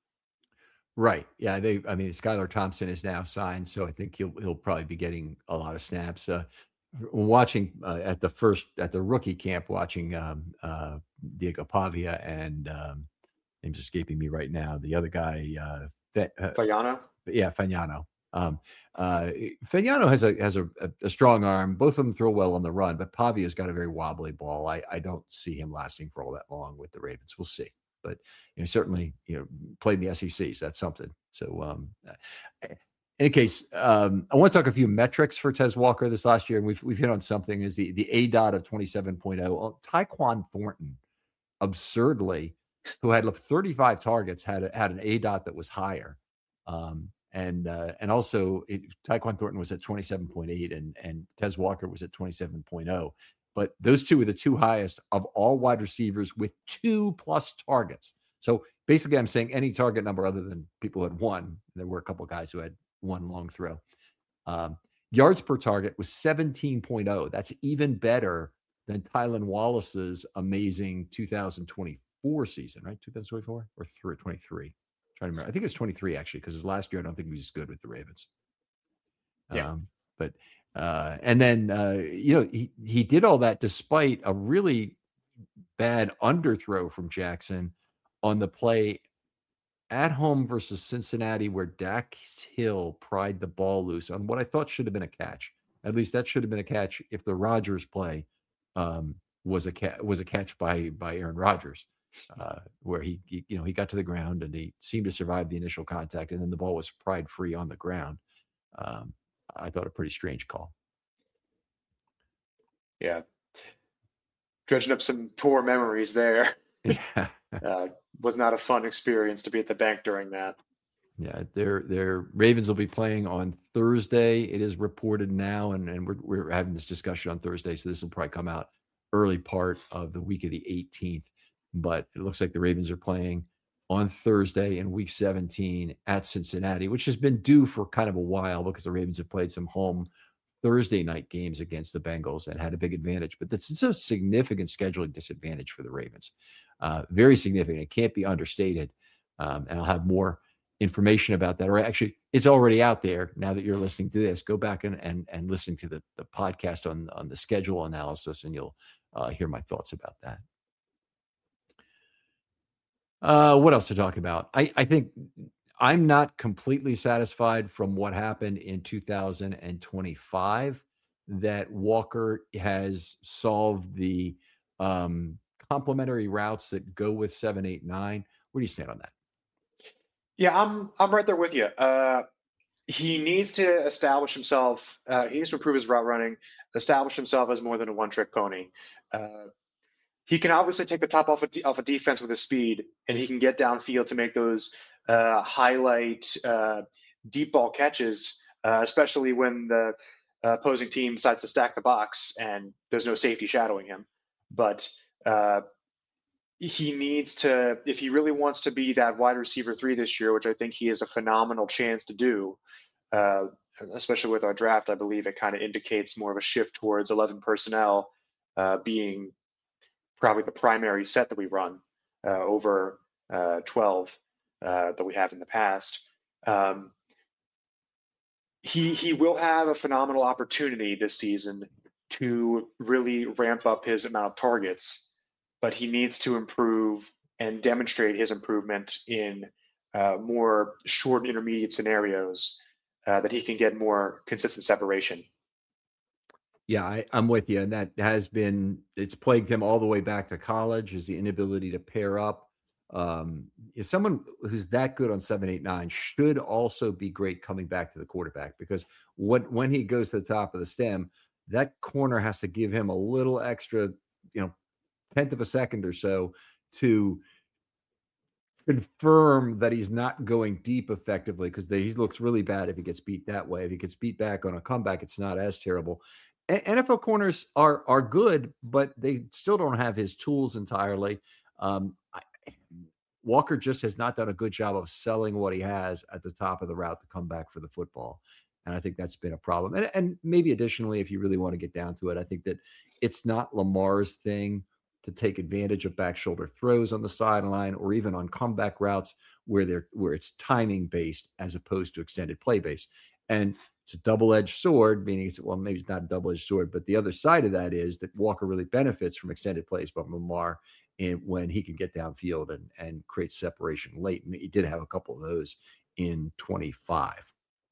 A: Right. Yeah. They, I mean, Skylar Thompson is now signed, so I think he'll, he'll probably be getting a lot of snaps. Uh, watching uh, at the first, at the rookie camp, watching um, uh, Diego Pavia and um, name's escaping me right now. The other guy, uh, that, uh,
B: Fagnano?
A: Yeah, Fagnano. Um, uh, Fagnano has a has a, a strong arm. Both of them throw well on the run, but Pavia's got a very wobbly ball. I, I don't see him lasting for all that long with the Ravens. We'll see, but you know, certainly you know played in the S E C, so that's something. So, um, in any case, um, I want to talk a few metrics for Tez Walker this last year, and we've we've hit on something. Is the the A DOT of twenty-seven point oh. Well, Tyquan Thornton, absurdly, who had thirty-five targets, had a, had an A DOT that was higher. Um, And uh, and also, it, Tyquan Thornton was at twenty-seven point eight, and and Tez Walker was at twenty-seven point oh. But those two were the two highest of all wide receivers with two plus targets. So basically, I'm saying any target number other than people who had one. There were a couple of guys who had one long throw. Um, yards per target was seventeen point oh. That's even better than Tylan Wallace's amazing two thousand twenty-four season, right? twenty twenty-four or through twenty-three. I remember. I think it was twenty-three actually, because his last year I don't think he was good with the Ravens.
B: Yeah.
A: Um, but uh, and then uh, you know he he did all that despite a really bad underthrow from Jackson on the play at home versus Cincinnati, where Dax Hill pried the ball loose on what I thought should have been a catch. At least that should have been a catch if the Rodgers play um, was a ca- was a catch by by Aaron Rodgers. Uh, where he, he, you know, he got to the ground and he seemed to survive the initial contact, and then the ball was pried free on the ground. Um, I thought a pretty strange call.
B: Yeah. dredging up some poor memories there.
A: Yeah.
B: Uh, was not a fun experience to be at the bank during that.
A: Yeah, their their Ravens will be playing on Thursday. It is reported now, and, and we're we're having this discussion on Thursday, so this will probably come out early part of the week of the eighteenth. But it looks like the Ravens are playing on Thursday in week seventeen at Cincinnati, which has been due for kind of a while because the Ravens have played some home Thursday night games against the Bengals and had a big advantage. But that's a significant scheduling disadvantage for the Ravens. Uh, very significant. It can't be understated. Um, and I'll have more information about that. Or actually, it's already out there now that you're listening to this. Go back and and, and listen to the, the podcast on, on the schedule analysis, and you'll uh, hear my thoughts about that. Uh, what else to talk about? I, I think I'm not completely satisfied from what happened in two thousand twenty-five that Walker has solved the um, complementary routes that go with seven, eight, nine. Where do you stand on that?
B: Yeah, I'm I'm right there with you. Uh, he needs to establish himself. Uh, he needs to improve his route running, establish himself as more than a one-trick pony. Uh, he can obviously take the top off a, de- off a defense with his speed, and he can get downfield to make those uh, highlight uh, deep ball catches, uh, especially when the uh, opposing team decides to stack the box and there's no safety shadowing him. But uh, he needs to, if he really wants to be that wide receiver three this year, which I think he has a phenomenal chance to do, uh, especially with our draft, I believe it kind of indicates more of a shift towards eleven personnel uh, being probably the primary set that we run uh, over uh, twelve uh, that we have in the past. Um, he he will have a phenomenal opportunity this season to really ramp up his amount of targets, but he needs to improve and demonstrate his improvement in uh, more short and intermediate scenarios uh, that he can get more consistent separation.
A: Yeah, I, I'm with you. And that has been, it's plagued him all the way back to college, is the inability to pair up. Um, is someone who's that good on seven, eight, nine should also be great coming back to the quarterback, because what when he goes to the top of the stem, that corner has to give him a little extra, you know, tenth of a second or so to confirm that he's not going deep effectively, because he looks really bad if he gets beat that way. If he gets beat back on a comeback, it's not as terrible. A- N F L corners are are good, but they still don't have his tools entirely. Um, I, Walker just has not done a good job of selling what he has at the top of the route to come back for the football. And I think that's been a problem. And, and maybe additionally, if you really want to get down to it, I think that it's not Lamar's thing to take advantage of back shoulder throws on the sideline or even on comeback routes where they're where it's timing based as opposed to extended play based. And it's a double-edged sword, meaning it's, well, maybe it's not a double-edged sword, but the other side of that is that Walker really benefits from extended plays from Lamar in, when he can get downfield and, and create separation late. And he did have a couple of those in twenty-five.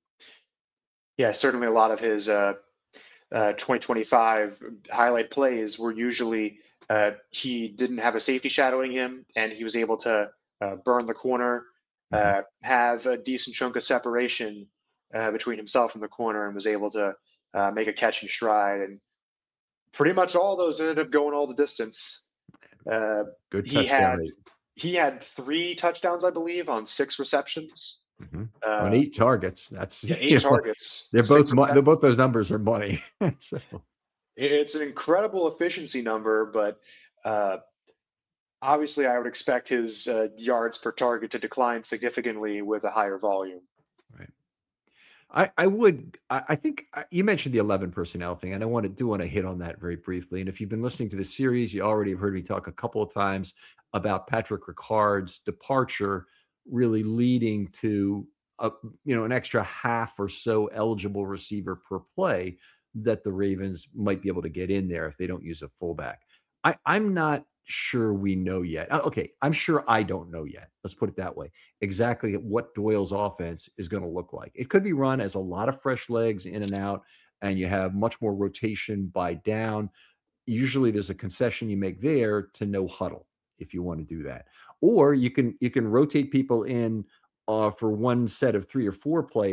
B: Yeah, certainly a lot of his uh, uh, twenty twenty-five highlight plays were usually uh, he didn't have a safety shadowing him, and he was able to uh, burn the corner,
A: Mm-hmm.
B: uh, have a decent chunk of separation uh, between himself and the corner, and was able to uh, make a catch in stride. And pretty much all those ended up going all the distance. Uh,
A: Good
B: he
A: touchdown
B: had
A: rate.
B: he had three touchdowns, I believe, on six receptions.
A: Mm-hmm.
B: Uh,
A: On eight targets. That's
B: yeah, eight
A: you know,
B: targets.
A: they're both they're both those
B: receptions.
A: numbers are money. So
B: It's an incredible efficiency number, but uh, obviously, I would expect his uh, yards per target to decline significantly with a higher volume.
A: right. I, I would, I, I think uh, you mentioned the eleven personnel thing, and I want to do want to hit on that very briefly. And if you've been listening to the series, you already have heard me talk a couple of times about Patrick Ricard's departure, really leading to a, you know, an extra half or so eligible receiver per play that the Ravens might be able to get in there if they don't use a fullback. I, I'm not sure we know yet. Uh, Okay, I'm sure I don't know yet. Let's put it that way. Exactly what Doyle's offense is going to look like. It could be run as a lot of fresh legs in and out, and you have much more rotation by down. Usually there's a concession you make there to no huddle if you want to do that. Or you can you can rotate people in uh, for one set of three or four plays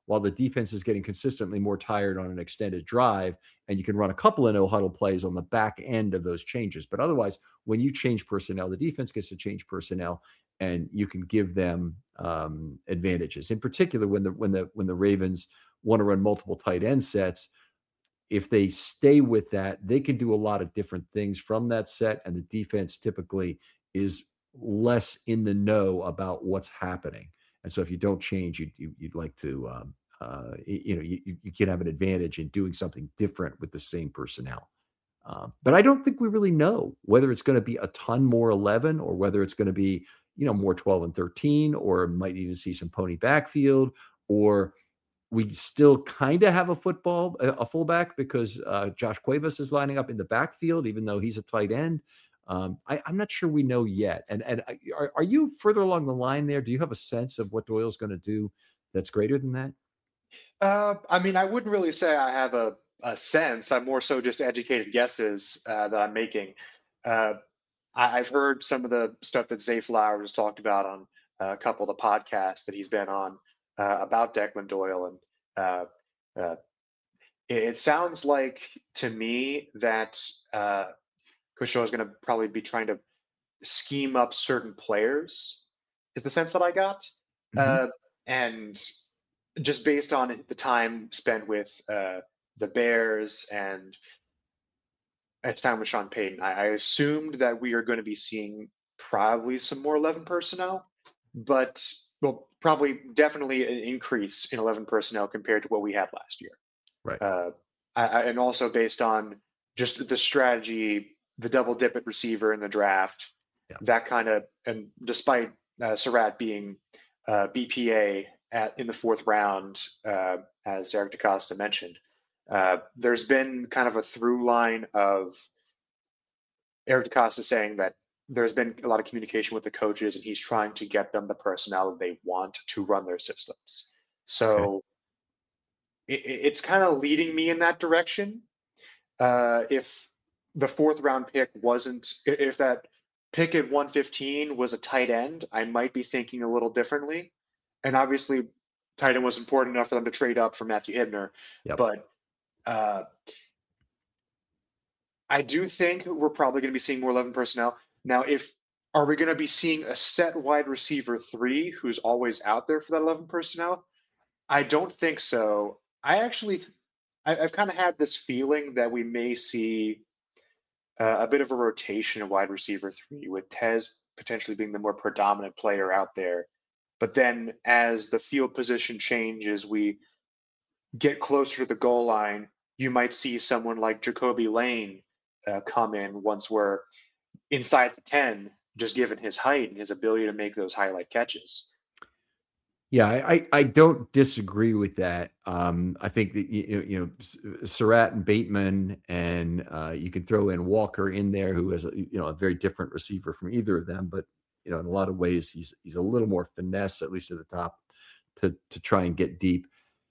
A: while the defense is getting consistently more tired on an extended drive, and you can run a couple of no huddle plays on the back end of those changes. But otherwise, when you change personnel, the defense gets to change personnel, and you can give them um, advantages. In particular, when the when the when the Ravens want to run multiple tight end sets, if they stay with that, they can do a lot of different things from that set, and the defense typically is less in the know about what's happening. And so, if you don't change, you'd, you'd like to, um, uh, you know, you, you can have an advantage in doing something different with the same personnel. Um, but I don't think we really know whether it's going to be a ton more eleven or whether it's going to be, you know, more twelve and thirteen, or might even see some pony backfield, or we still kind of have a football, a fullback, because uh, Josh Cuevas is lining up in the backfield, even though he's a tight end. Um, I, I'm not sure we know yet. And and are, are you further along the line there? Do you have a sense of what Doyle's going to do that's greater than that?
B: Uh, I mean, I wouldn't really say I have a, a sense. I'm more so just educated guesses uh, that I'm making. Uh, I, I've heard some of the stuff that Zay Flowers talked about on uh, a couple of the podcasts that he's been on uh, about Declan Doyle, and uh, uh, it, it sounds like to me that uh, Kusho is going to probably be trying to scheme up certain players. Is the sense that I got,
A: Mm-hmm.
B: uh, and just based on the time spent with uh, the Bears and its time with Sean Payton, I, I assumed that we are going to be seeing probably some more eleven personnel, but well, probably definitely an increase in eleven personnel compared to what we had last year.
A: Right.
B: Uh, I, I, and also based on just the strategy, the double dip at receiver in the draft,
A: Yeah.
B: that kind of, and despite uh, Surratt being uh, B P A at in the fourth round, uh, as Eric DeCosta mentioned, uh, there's been kind of a through line of Eric DeCosta saying that there's been a lot of communication with the coaches, and he's trying to get them the personnel that they want to run their systems.
A: Okay.
B: So it, it's kind of leading me in that direction. Uh, if the fourth round pick wasn't, if that pick at one fifteen was a tight end, I might be thinking a little differently. And obviously, tight end was important enough for them to trade up for Matthew Hibner.
A: Yep.
B: But uh, I do think we're probably going to be seeing more eleven personnel. Now, if are we going to be seeing a set wide receiver three who's always out there for that eleven personnel? I don't think so. I actually, I, I've kind of had this feeling that we may see uh, a bit of a rotation of wide receiver three, with Tez potentially being the more predominant player out there. But then as the field position changes, we get closer to the goal line, you might see someone like Jacoby Lane uh, come in once we're inside the ten, just given his height and his ability to make those highlight catches.
A: Yeah, I, I I don't disagree with that. Um, I think that you, you know Surratt and Bateman, and uh, you can throw in Walker in there, who is a, you know a very different receiver from either of them, but you know in a lot of ways he's he's a little more finesse, at least at the top, to to try and get deep.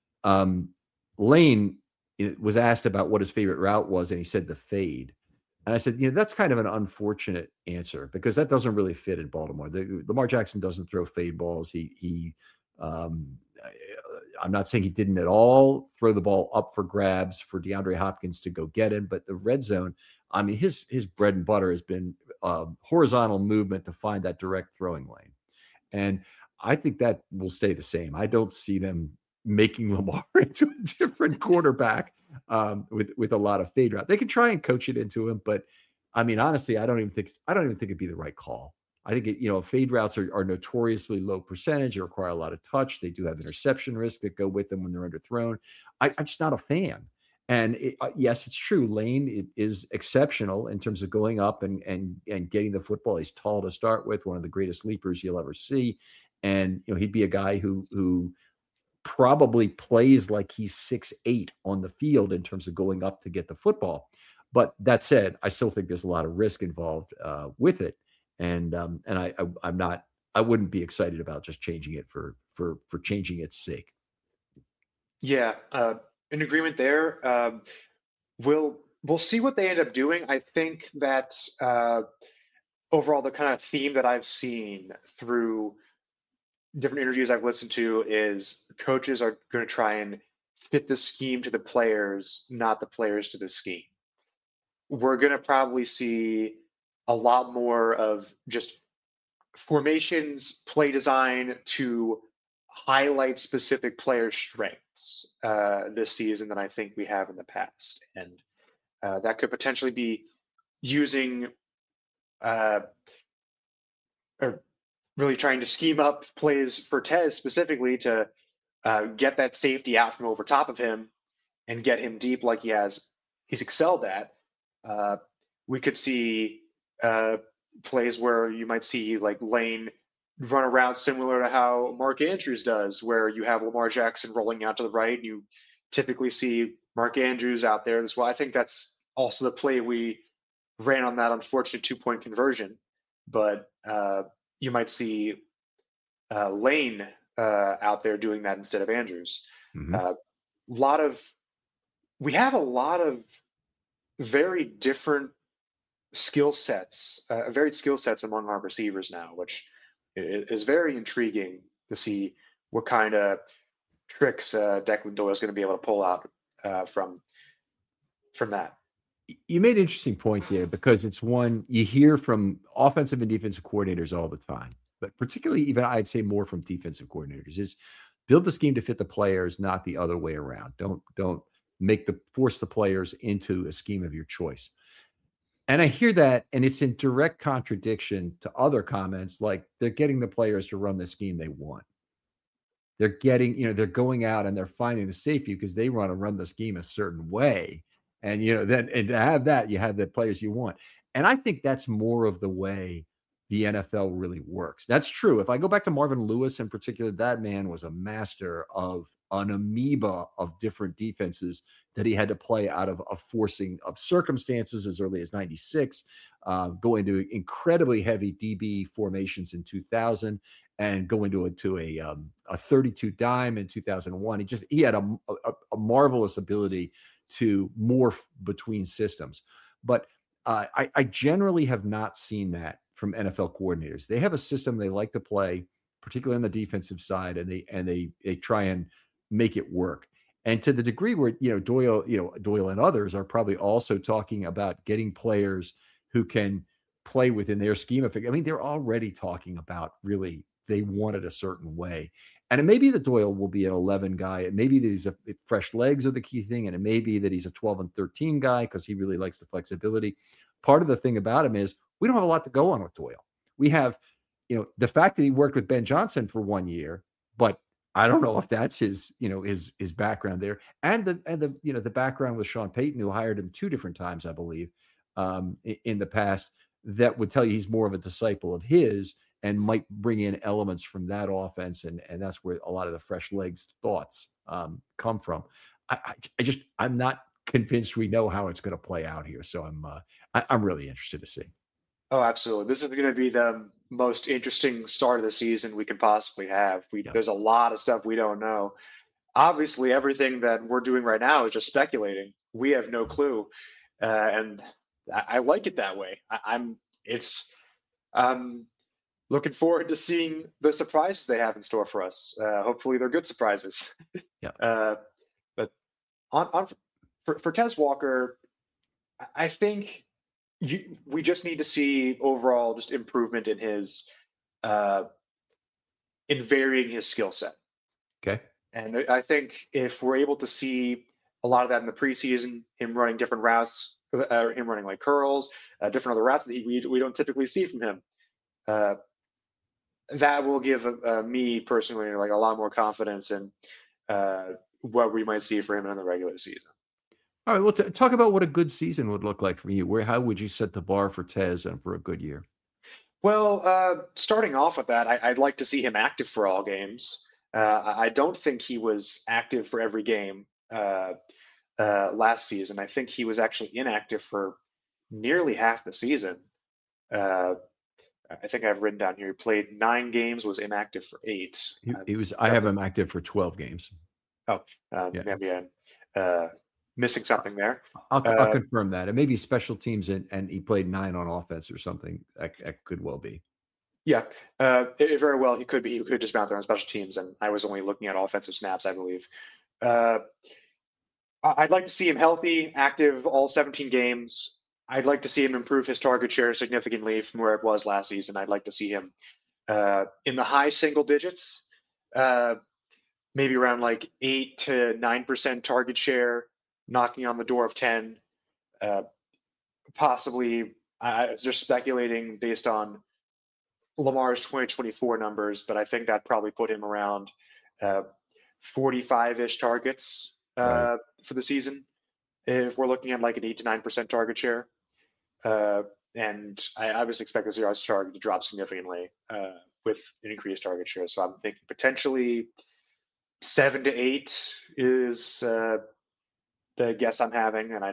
A: Um, Lane was asked about what his favorite route was, and he said the fade. And I said, you know, that's kind of an unfortunate answer because that doesn't really fit in Baltimore. The, Lamar Jackson doesn't throw fade balls. He he um, I'm not saying he didn't at all throw the ball up for grabs for DeAndre Hopkins to go get in, but the red zone, I mean, his his bread and butter has been uh, horizontal movement to find that direct throwing lane. And I think that will stay the same. I don't see them making Lamar into a different quarterback um, with with a lot of fade route. They could try and coach it into him, but I mean, honestly, I don't even think I don't even think it'd be the right call. I think it, you know, fade routes are, are notoriously low percentage. They require a lot of touch. They do have interception risk that go with them when they're underthrown. I, I'm just not a fan. And it, uh, yes, it's true. Lane it, is exceptional in terms of going up and and and getting the football. He's tall to start with, one of the greatest leapers you'll ever see. And you know, he'd be a guy who who probably plays like he's six eight on the field in terms of going up to get the football. But that said, I still think there's a lot of risk involved uh, with it. And um, and I, I I'm not I wouldn't be excited about just changing it for for for changing its sake.
B: Yeah, uh, in agreement there. Um, we'll we'll see what they end up doing. I think that uh, overall, the kind of theme that I've seen through different interviews I've listened to is coaches are going to try and fit the scheme to the players, not the players to the scheme. We're going to probably see a lot more of just formations, play design to highlight specific player strengths uh, this season than I think we have in the past. And uh, that could potentially be using uh, or really trying to scheme up plays for Tez specifically to uh, get that safety out from over top of him and get him deep like he has he's excelled at. Uh, we could see uh, plays where you might see like Lane run around similar to how Mark Andrews does, where you have Lamar Jackson rolling out to the right, and you typically see Mark Andrews out there as well. I think that's also the play we ran on that unfortunate two-point conversion, but uh, you might see uh, Lane uh, out there doing that instead of Andrews. A
A: Mm-hmm.
B: uh, lot of we have a lot of very different skill sets, uh, varied skill sets among our receivers now, which is very intriguing to see what kind of tricks uh, Declan Doyle is going to be able to pull out uh, from from that.
A: You made an interesting point there because it's one you hear from offensive and defensive coordinators all the time, but particularly even I'd say more from defensive coordinators is build the scheme to fit the players, not the other way around. Don't don't make the force the players into a scheme of your choice. And I hear that, and it's in direct contradiction to other comments like they're getting the players to run the scheme they want. They're getting, you know, they're going out and they're finding the safety because they want to run the scheme a certain way. And, you know, then and to have that, you have the players you want. And I think that's more of the way the N F L really works. That's true. If I go back to Marvin Lewis in particular, that man was a master of an amoeba of different defenses that he had to play out of a forcing of circumstances as early as ninety-six, uh, going to incredibly heavy D B formations in two thousand and going to a, to a, um, a thirty-two dime in two thousand one. He just, he had a, a, a marvelous ability to morph between systems. But uh, I, I generally have not seen that from N F L coordinators. They have a system they like to play, particularly on the defensive side, and they and they they try and make it work. And to the degree where, you know, Doyle, you know, Doyle and others are probably also talking about getting players who can play within their scheme. I mean, they're already talking about really they want it a certain way. And it may be that Doyle will be an eleven guy. It may be that he's a fresh legs are the key thing. And it may be that he's a twelve and thirteen guy because he really likes the flexibility. Part of the thing about him is we don't have a lot to go on with Doyle. We have, you know, the fact that he worked with Ben Johnson for one year, but I don't know if that's his, you know, his his background there, and the and the you know the background with Sean Payton, who hired him two different times, I believe, um, in, in the past, that would tell you he's more of a disciple of his and might bring in elements from that offense, and and that's where a lot of the fresh legs thoughts um, come from. I, I, I just I'm not convinced we know how it's going to play out here, so I'm uh, I, I'm really interested to see.
B: Oh, absolutely. This is going to be the most interesting start of the season we can possibly have. We
A: Yeah.
B: There's a lot of stuff we don't know. Obviously, everything that we're doing right now is just speculating. We have no clue, uh, and I, I like it that way. I, I'm it's um looking forward to seeing the surprises they have in store for us. Uh, hopefully, they're good surprises.
A: Yeah.
B: uh, but on on for for Tez Walker, I I think you, we just need to see overall just improvement in his uh, in varying his skill set.
A: Okay.
B: And I think if we're able to see a lot of that in the preseason, him running different routes, uh, him running like curls, uh, different other routes that he, we, we don't typically see from him, uh, that will give uh, me personally like a lot more confidence in uh, what we might see for him in the regular season.
A: All right. Well, t- talk about what a good season would look like for you. Where how would you set the bar for Tez and for a good year?
B: Well, uh, starting off with that, I, I'd like to see him active for all games. Uh, I I don't think he was active for every game uh, uh, last season. I think he was actually inactive for nearly half the season. Uh, I think I've written down here he played nine games, was inactive for eight.
A: He,
B: Uh,
A: he was. I have him active for twelve games.
B: oh, uh,
A: Yeah.
B: maybe I'm uh, missing something there.
A: I'll, I'll
B: Uh,
A: confirm that. And maybe special teams and, and he played nine on offense or something. That, that could well be.
B: Yeah, uh, it, it very well he could be. He could just mount there on special teams, and I was only looking at offensive snaps, I believe. Uh, I- I'd like to see him healthy, active all seventeen games. I'd like to see him improve his target share significantly from where it was last season. I'd like to see him uh, in the high single digits, uh, maybe around like eight to nine percent target share, knocking on the door of ten. Uh, Possibly, I was just speculating based on Lamar's twenty twenty-four numbers, but I think that probably put him around uh, forty-five-ish targets
A: Right.
B: uh, for the season. If we're looking at like an eight to nine percent target share, uh, and I obviously expect the yards target to drop significantly uh, with an increased target share. So I'm thinking potentially seven to eight is uh, the guess I'm having, and I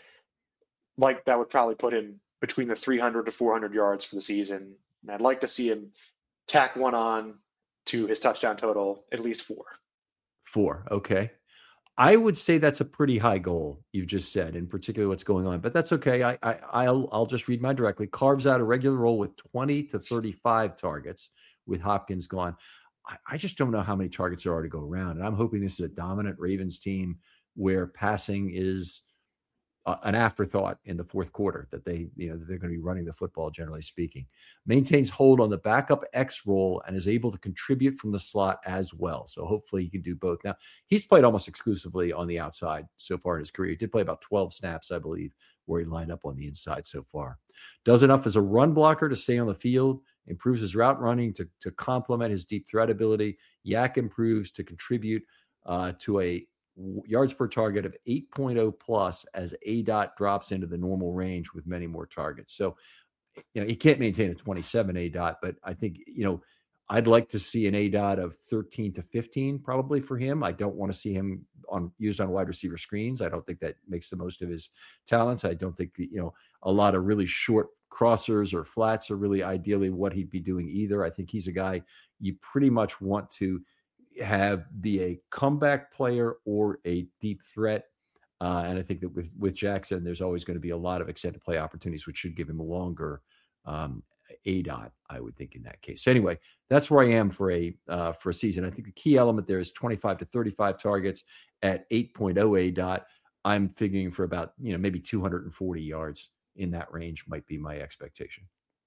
B: like that would probably put him between the three hundred to four hundred yards for the season. And I'd like to see him tack one on to his touchdown total, at least four.
A: Four. Okay. I would say that's a pretty high goal you've just said, in particular what's going on, but that's okay. I, I I'll I'll just read mine directly. Carves out a regular role with twenty to thirty-five targets with Hopkins gone. I, I just don't know how many targets there are to go around, and I'm hoping this is a dominant Ravens team where passing is uh, an afterthought in the fourth quarter, that they, you know, that they're going to be running the football, generally speaking. Maintains hold on the backup X role and is able to contribute from the slot as well. So hopefully he can do both. Now, he's played almost exclusively on the outside so far in his career. He did play about twelve snaps, I believe, where he lined up on the inside so far. Does enough as a run blocker to stay on the field, improves his route running to, to complement his deep threat ability. Yak improves to contribute uh, to a yards per target of eight point oh plus as A dot drops into the normal range with many more targets. So, you know, he can't maintain a twenty-seven A dot, but I think, you know, I'd like to see an A dot of thirteen to fifteen probably for him. I don't want to see him on used on wide receiver screens. I don't think that makes the most of his talents. I don't think, you know, a lot of really short crossers or flats are really ideally what he'd be doing either. I think he's a guy you pretty much want to have be a comeback player or a deep threat. Uh, and I think that with with Jackson, there's always going to be a lot of extended play opportunities, which should give him a longer um, A dot, I would think, in that case. So anyway, that's where I am for a uh, for a season. I think the key element there is twenty-five to thirty-five targets at eight point oh A dot. I'm figuring for about, you know, maybe two hundred forty yards in that range might be my expectation.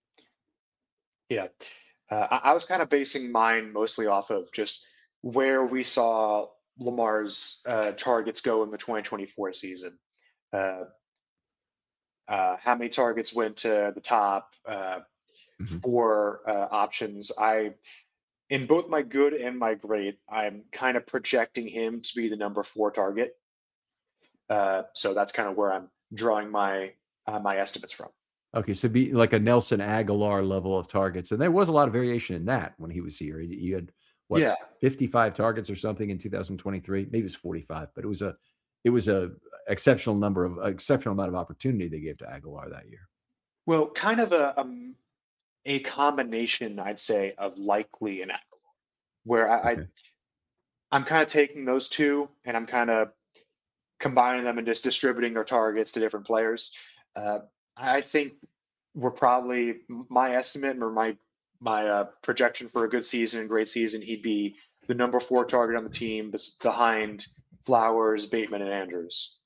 B: Yeah. Uh, I, I was kind of basing mine mostly off of just where we saw Lamar's uh, targets go in the twenty twenty-four season. Uh, uh, how many targets went to the top uh,
A: Mhm.
B: four uh, options? I in both my good and my great, I'm kind of projecting him to be the number four target. Uh, so that's kind of where I'm drawing my uh, my estimates from.
A: Okay, so be like a Nelson Aguilar level of targets, and there was a lot of variation in that when he was here. He, he had what,
B: Yeah.
A: fifty-five targets or something in two thousand twenty-three, maybe it was forty-five, but it was a it was a exceptional number of exceptional amount of opportunity they gave to Aguilar that year.
B: Well, kind of a um, a combination, I'd say, of likely and Aguilar, where I, I
A: Okay,
B: I'm kind of taking those two and I'm kind of combining them and just distributing their targets to different players. Uh, I think we're probably my estimate or my my uh, projection for a good season and great season. He'd be the number four target on the team, behind Flowers, Bateman, and Andrews.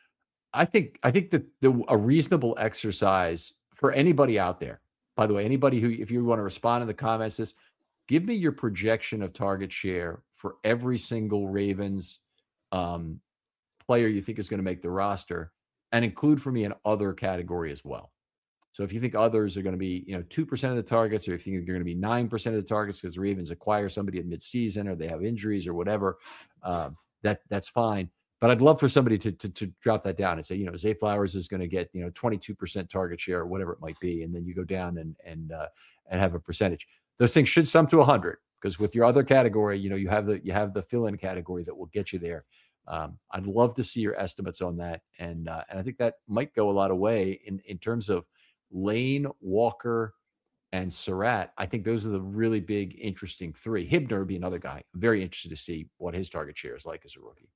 A: I think I think that the a reasonable exercise for anybody out there. By the way, anybody who, if you want to respond in the comments, this give me your projection of target share for every single Ravens um, player you think is going to make the roster, and include for me an other category as well. So if you think others are going to be, you know, two percent of the targets, or if you think you're going to be nine percent of the targets because Ravens acquire somebody at midseason or they have injuries or whatever, uh, that that's fine. But I'd love for somebody to, to, to drop that down and say, you know, Zay Flowers is going to get, you know, twenty-two percent target share or whatever it might be. And then you go down and, and, uh, and have a percentage. Those things should sum to a hundred, because with your other category, you know, you have the, you have the fill-in category that will get you there. Um, I'd love to see your estimates on that. And, uh, and I think that might go a lot of way in, in terms of Lane, Walker, and Surratt. I think those are the really big, interesting three. Hibner would be another guy. I'm very interested to see what his target share is like as a rookie.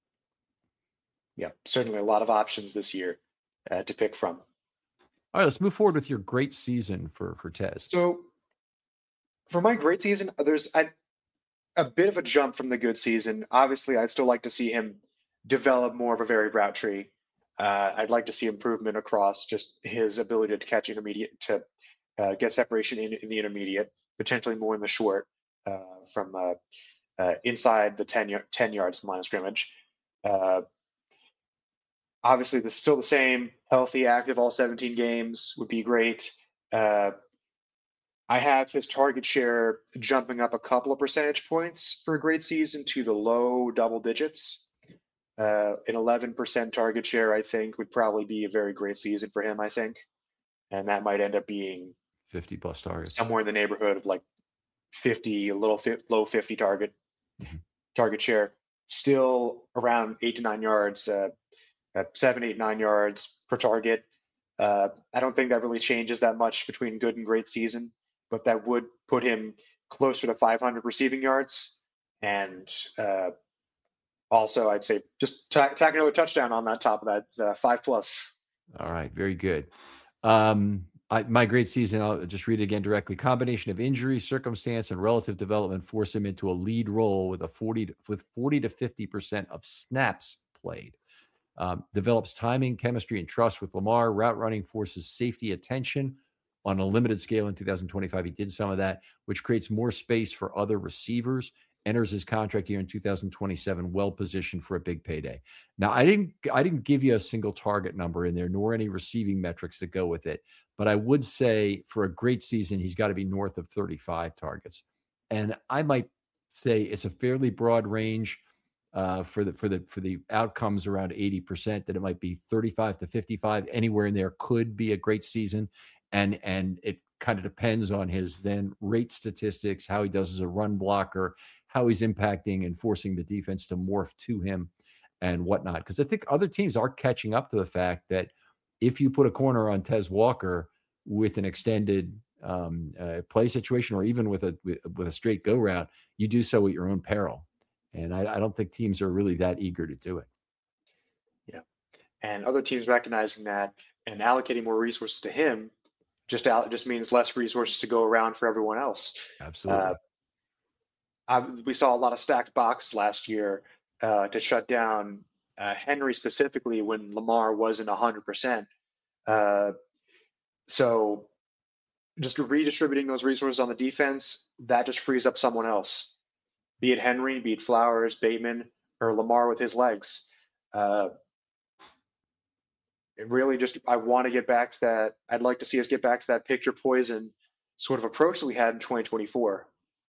B: Yeah, certainly a lot of options this year uh, to pick from.
A: All right, let's move forward with your great season for for Tez.
B: So For my great season, there's a, a bit of a jump from the good season. Obviously, I'd still like to see him develop more of a varied route tree. Uh, I'd like to see improvement across just his ability to catch intermediate, to uh, get separation in, in the intermediate, potentially more in the short uh, from uh, uh, inside the ten, ten yards from line of scrimmage. Uh, Obviously, this is still the same. Healthy, active, all seventeen games would be great. Uh, I have his target share jumping up a couple of percentage points for a great season to the low double digits. Uh, an eleven percent target share, I think, would probably be a very great season for him, I think. And that might end up being
A: fifty plus targets.
B: somewhere in the neighborhood of like fifty, a little fi- low fifty target mm-hmm. target share. Still around eight to nine yards, uh, at seven, eight, nine yards per target. Uh, I don't think that really changes that much between good and great season, but that would put him closer to five hundred receiving yards. And uh, also, I'd say just tack, tack another touchdown on that top of that, uh, five plus.
A: All right, very good. Um, I, my great season, I'll just read it again directly. Combination of injury, circumstance, and relative development force him into a lead role with a forty to, with forty to fifty percent of snaps played. Um, develops timing, chemistry, and trust with Lamar. Route running forces safety attention on a limited scale in two thousand twenty-five. He did some of that, which creates more space for other receivers. Enters his contract year in two thousand twenty-seven, well positioned for a big payday. Now, I didn't, I didn't give you a single target number in there, nor any receiving metrics that go with it. But I would say for a great season, he's got to be north of thirty-five targets, and I might say it's a fairly broad range. Uh, for the for the for the outcomes around eighty percent, that it might be thirty-five to fifty-five. Anywhere in there could be a great season, and and it kind of depends on his then rate statistics, how he does as a run blocker, how he's impacting and forcing the defense to morph to him, and whatnot. Because I think other teams are catching up to the fact that if you put a corner on Tez Walker with an extended um, uh, play situation, or even with a with a straight go route, you do so at your own peril. And I, I don't think teams are really that eager to do it.
B: Yeah. And other teams recognizing that and allocating more resources to him just out just means less resources to go around for everyone else.
A: Absolutely. Uh,
B: I, we saw a lot of stacked boxes last year uh, to shut down uh, Henry specifically when Lamar wasn't one hundred percent. Uh, so just redistributing those resources on the defense, that just frees up someone else. Be it Henry, be it Flowers, Bateman, or Lamar with his legs. Uh, it really just, I want to get back to that. I'd like to see us get back to that pick your poison sort of approach that we had in twenty twenty-four.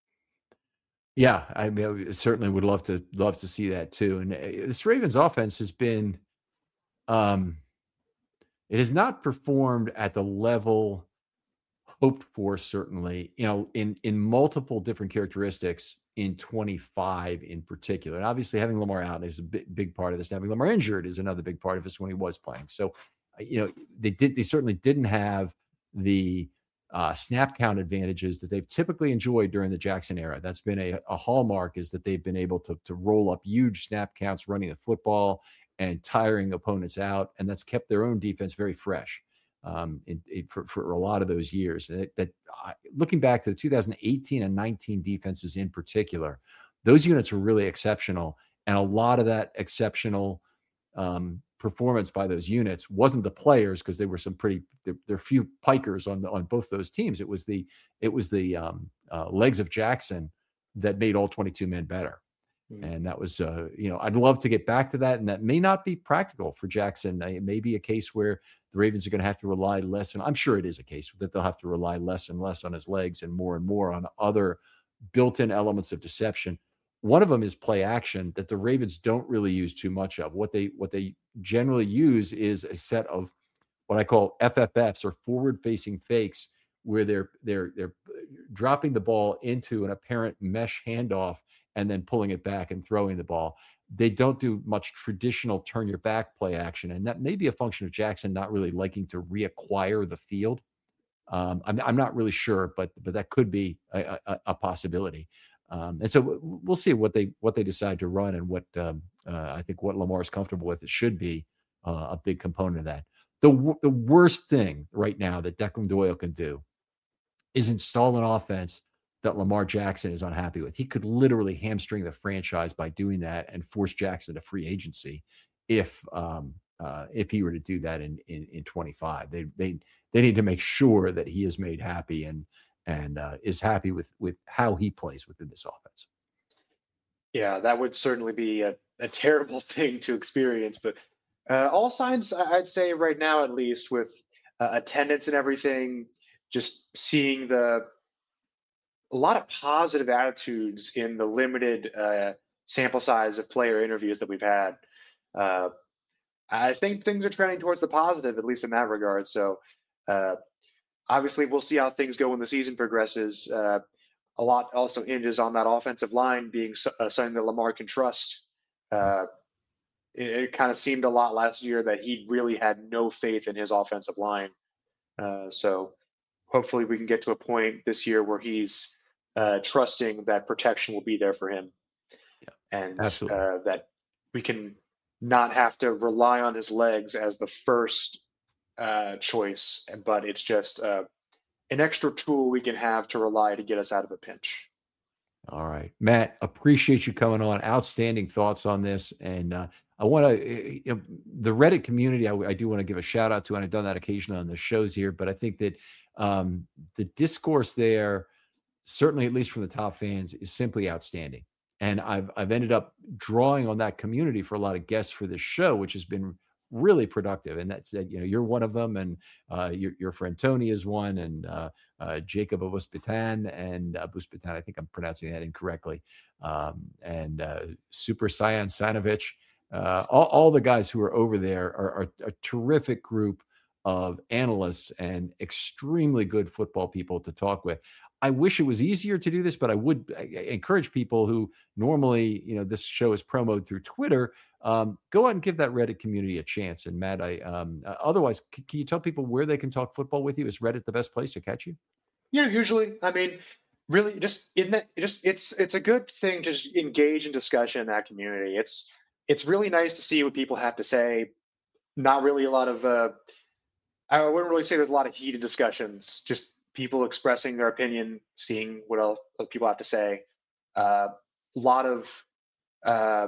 A: Yeah, I mean, I certainly would love to love to see that too. And this Ravens offense has been, um, it has not performed at the level hoped for, certainly, you know, in in multiple different characteristics in twenty-five in particular. And obviously having Lamar out is a big, big part of this. Having Lamar injured is another big part of this when he was playing. So, you know, they did, they certainly didn't have the uh, snap count advantages that they've typically enjoyed during the Jackson era. That's been a, a hallmark, is that they've been able to, to roll up huge snap counts running the football and tiring opponents out. And that's kept their own defense very fresh. Um, it, it, for, for a lot of those years. That, that uh, looking back to the two thousand eighteen and nineteen defenses in particular, those units were really exceptional, and a lot of that exceptional um, performance by those units wasn't the players, because they were some pretty there, there are few pikers on the, on both those teams. It was the it was the um, uh, legs of Jackson that made all twenty-two men better. And that was, uh, you know, I'd love to get back to that. And that may not be practical for Jackson. It may be a case where the Ravens are going to have to rely less. And I'm sure it is a case that they'll have to rely less and less on his legs and more and more on other built-in elements of deception. One of them is play action that the Ravens don't really use too much of. What they, what they generally use is a set of what I call F F Fs, or forward-facing fakes, where they're, they're, they're dropping the ball into an apparent mesh handoff and then pulling it back and throwing the ball. They don't do much traditional turn your back play action. And that may be a function of Jackson not really liking to reacquire the field. Um, I'm, I'm not really sure, but but that could be a, a, a possibility. Um, and so we'll see what they what they decide to run, and what um, uh, I think what Lamar is comfortable with. It should be uh, a big component of that. The, the worst thing right now that Declan Doyle can do is install an offense that Lamar Jackson is unhappy with. He could literally hamstring the franchise by doing that and force Jackson to free agency if um, uh, if he were to do that in in, in twenty-five. They they they need to make sure that he is made happy and and uh, is happy with with how he plays within this offense.
B: Yeah, that would certainly be a, a terrible thing to experience. But uh, all signs, I- I'd say right now, at least with uh, attendance and everything, just seeing the a lot of positive attitudes in the limited uh, sample size of player interviews that we've had. Uh, I think things are trending towards the positive, at least in that regard. So, uh, obviously, we'll see how things go when the season progresses. Uh, a lot also hinges on that offensive line being so- uh, something that Lamar can trust. Uh, it, it kind of seemed a lot last year that he really had no faith in his offensive line. Uh, so hopefully we can get to a point this year where he's uh, trusting that protection will be there for him,
A: Yeah,
B: and
A: absolutely.
B: uh, that we can not have to rely on his legs as the first uh, choice, but it's just uh, an extra tool we can have to rely to get us out of a pinch.
A: All right, Matt, appreciate you coming on. Outstanding thoughts on this. And uh, I want to, you know, the Reddit community, I, I do want to give a shout out to, and I've done that occasionally on the shows here, but I think that um, the discourse there, certainly at least from the top fans, is simply outstanding. And I've I've ended up drawing on that community for a lot of guests for this show, which has been really productive. And that's that, you know, you're one of them, and uh, your your friend Tony is one, and uh, uh, Jacob Abuspitan and uh, Buspitan, I think I'm pronouncing that incorrectly, um, and uh, Super Saiyan Sanovich. Uh, all, all the guys who are over there are, are a terrific group of analysts and extremely good football people to talk with. I wish it was easier to do this, but I would I- I encourage people who normally, you know, this show is promoted through Twitter. Um, go out and give that Reddit community a chance. And Matt, I um, uh, otherwise, c- can you tell people where they can talk football with you? Is Reddit the best place to catch you?
B: Yeah, usually. I mean, really, just in that, just it's it's a good thing to just engage in discussion in that community. It's it's really nice to see what people have to say. Not really a lot of uh, I wouldn't really say there's a lot of heated discussions. Just people expressing their opinion, seeing what else other people have to say. Uh, a lot of uh,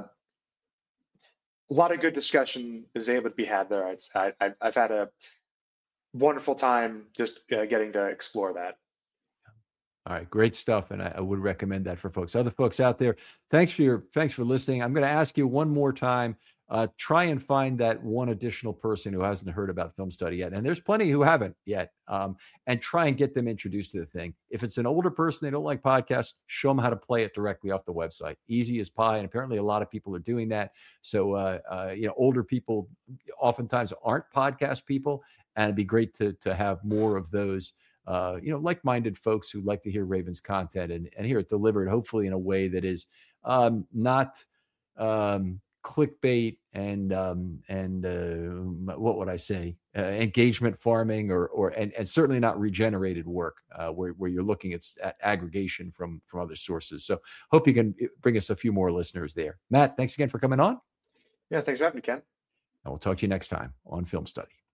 B: a lot of good discussion is able to be had there. I'd, I, I- I've had a wonderful time just uh, getting to explore that.
A: All right, great stuff, and I, I would recommend that for folks. Other folks out there, thanks for your thanks for listening. I'm going to ask you one more time. Uh, try and find that one additional person who hasn't heard about Film Study yet, and there's plenty who haven't yet. Um, and try and get them introduced to the thing. If it's an older person they don't like podcasts, show them how to play it directly off the website. Easy as pie, and apparently a lot of people are doing that. So uh, uh, you know, older people oftentimes aren't podcast people, and it'd be great to to have more of those uh, you know, like-minded folks who like to hear Ravens content and, and hear it delivered, hopefully in a way that is um, not um, clickbait and um, and uh, what would I say, uh, engagement farming, or or and, and certainly not regenerated work uh, where where you're looking at, at aggregation from from other sources. So hope you can uh, bring us a few more listeners there. Matt, thanks again for coming on,
B: Yeah, thanks for having me, Ken.
A: and we'll talk to you next time on Film Study.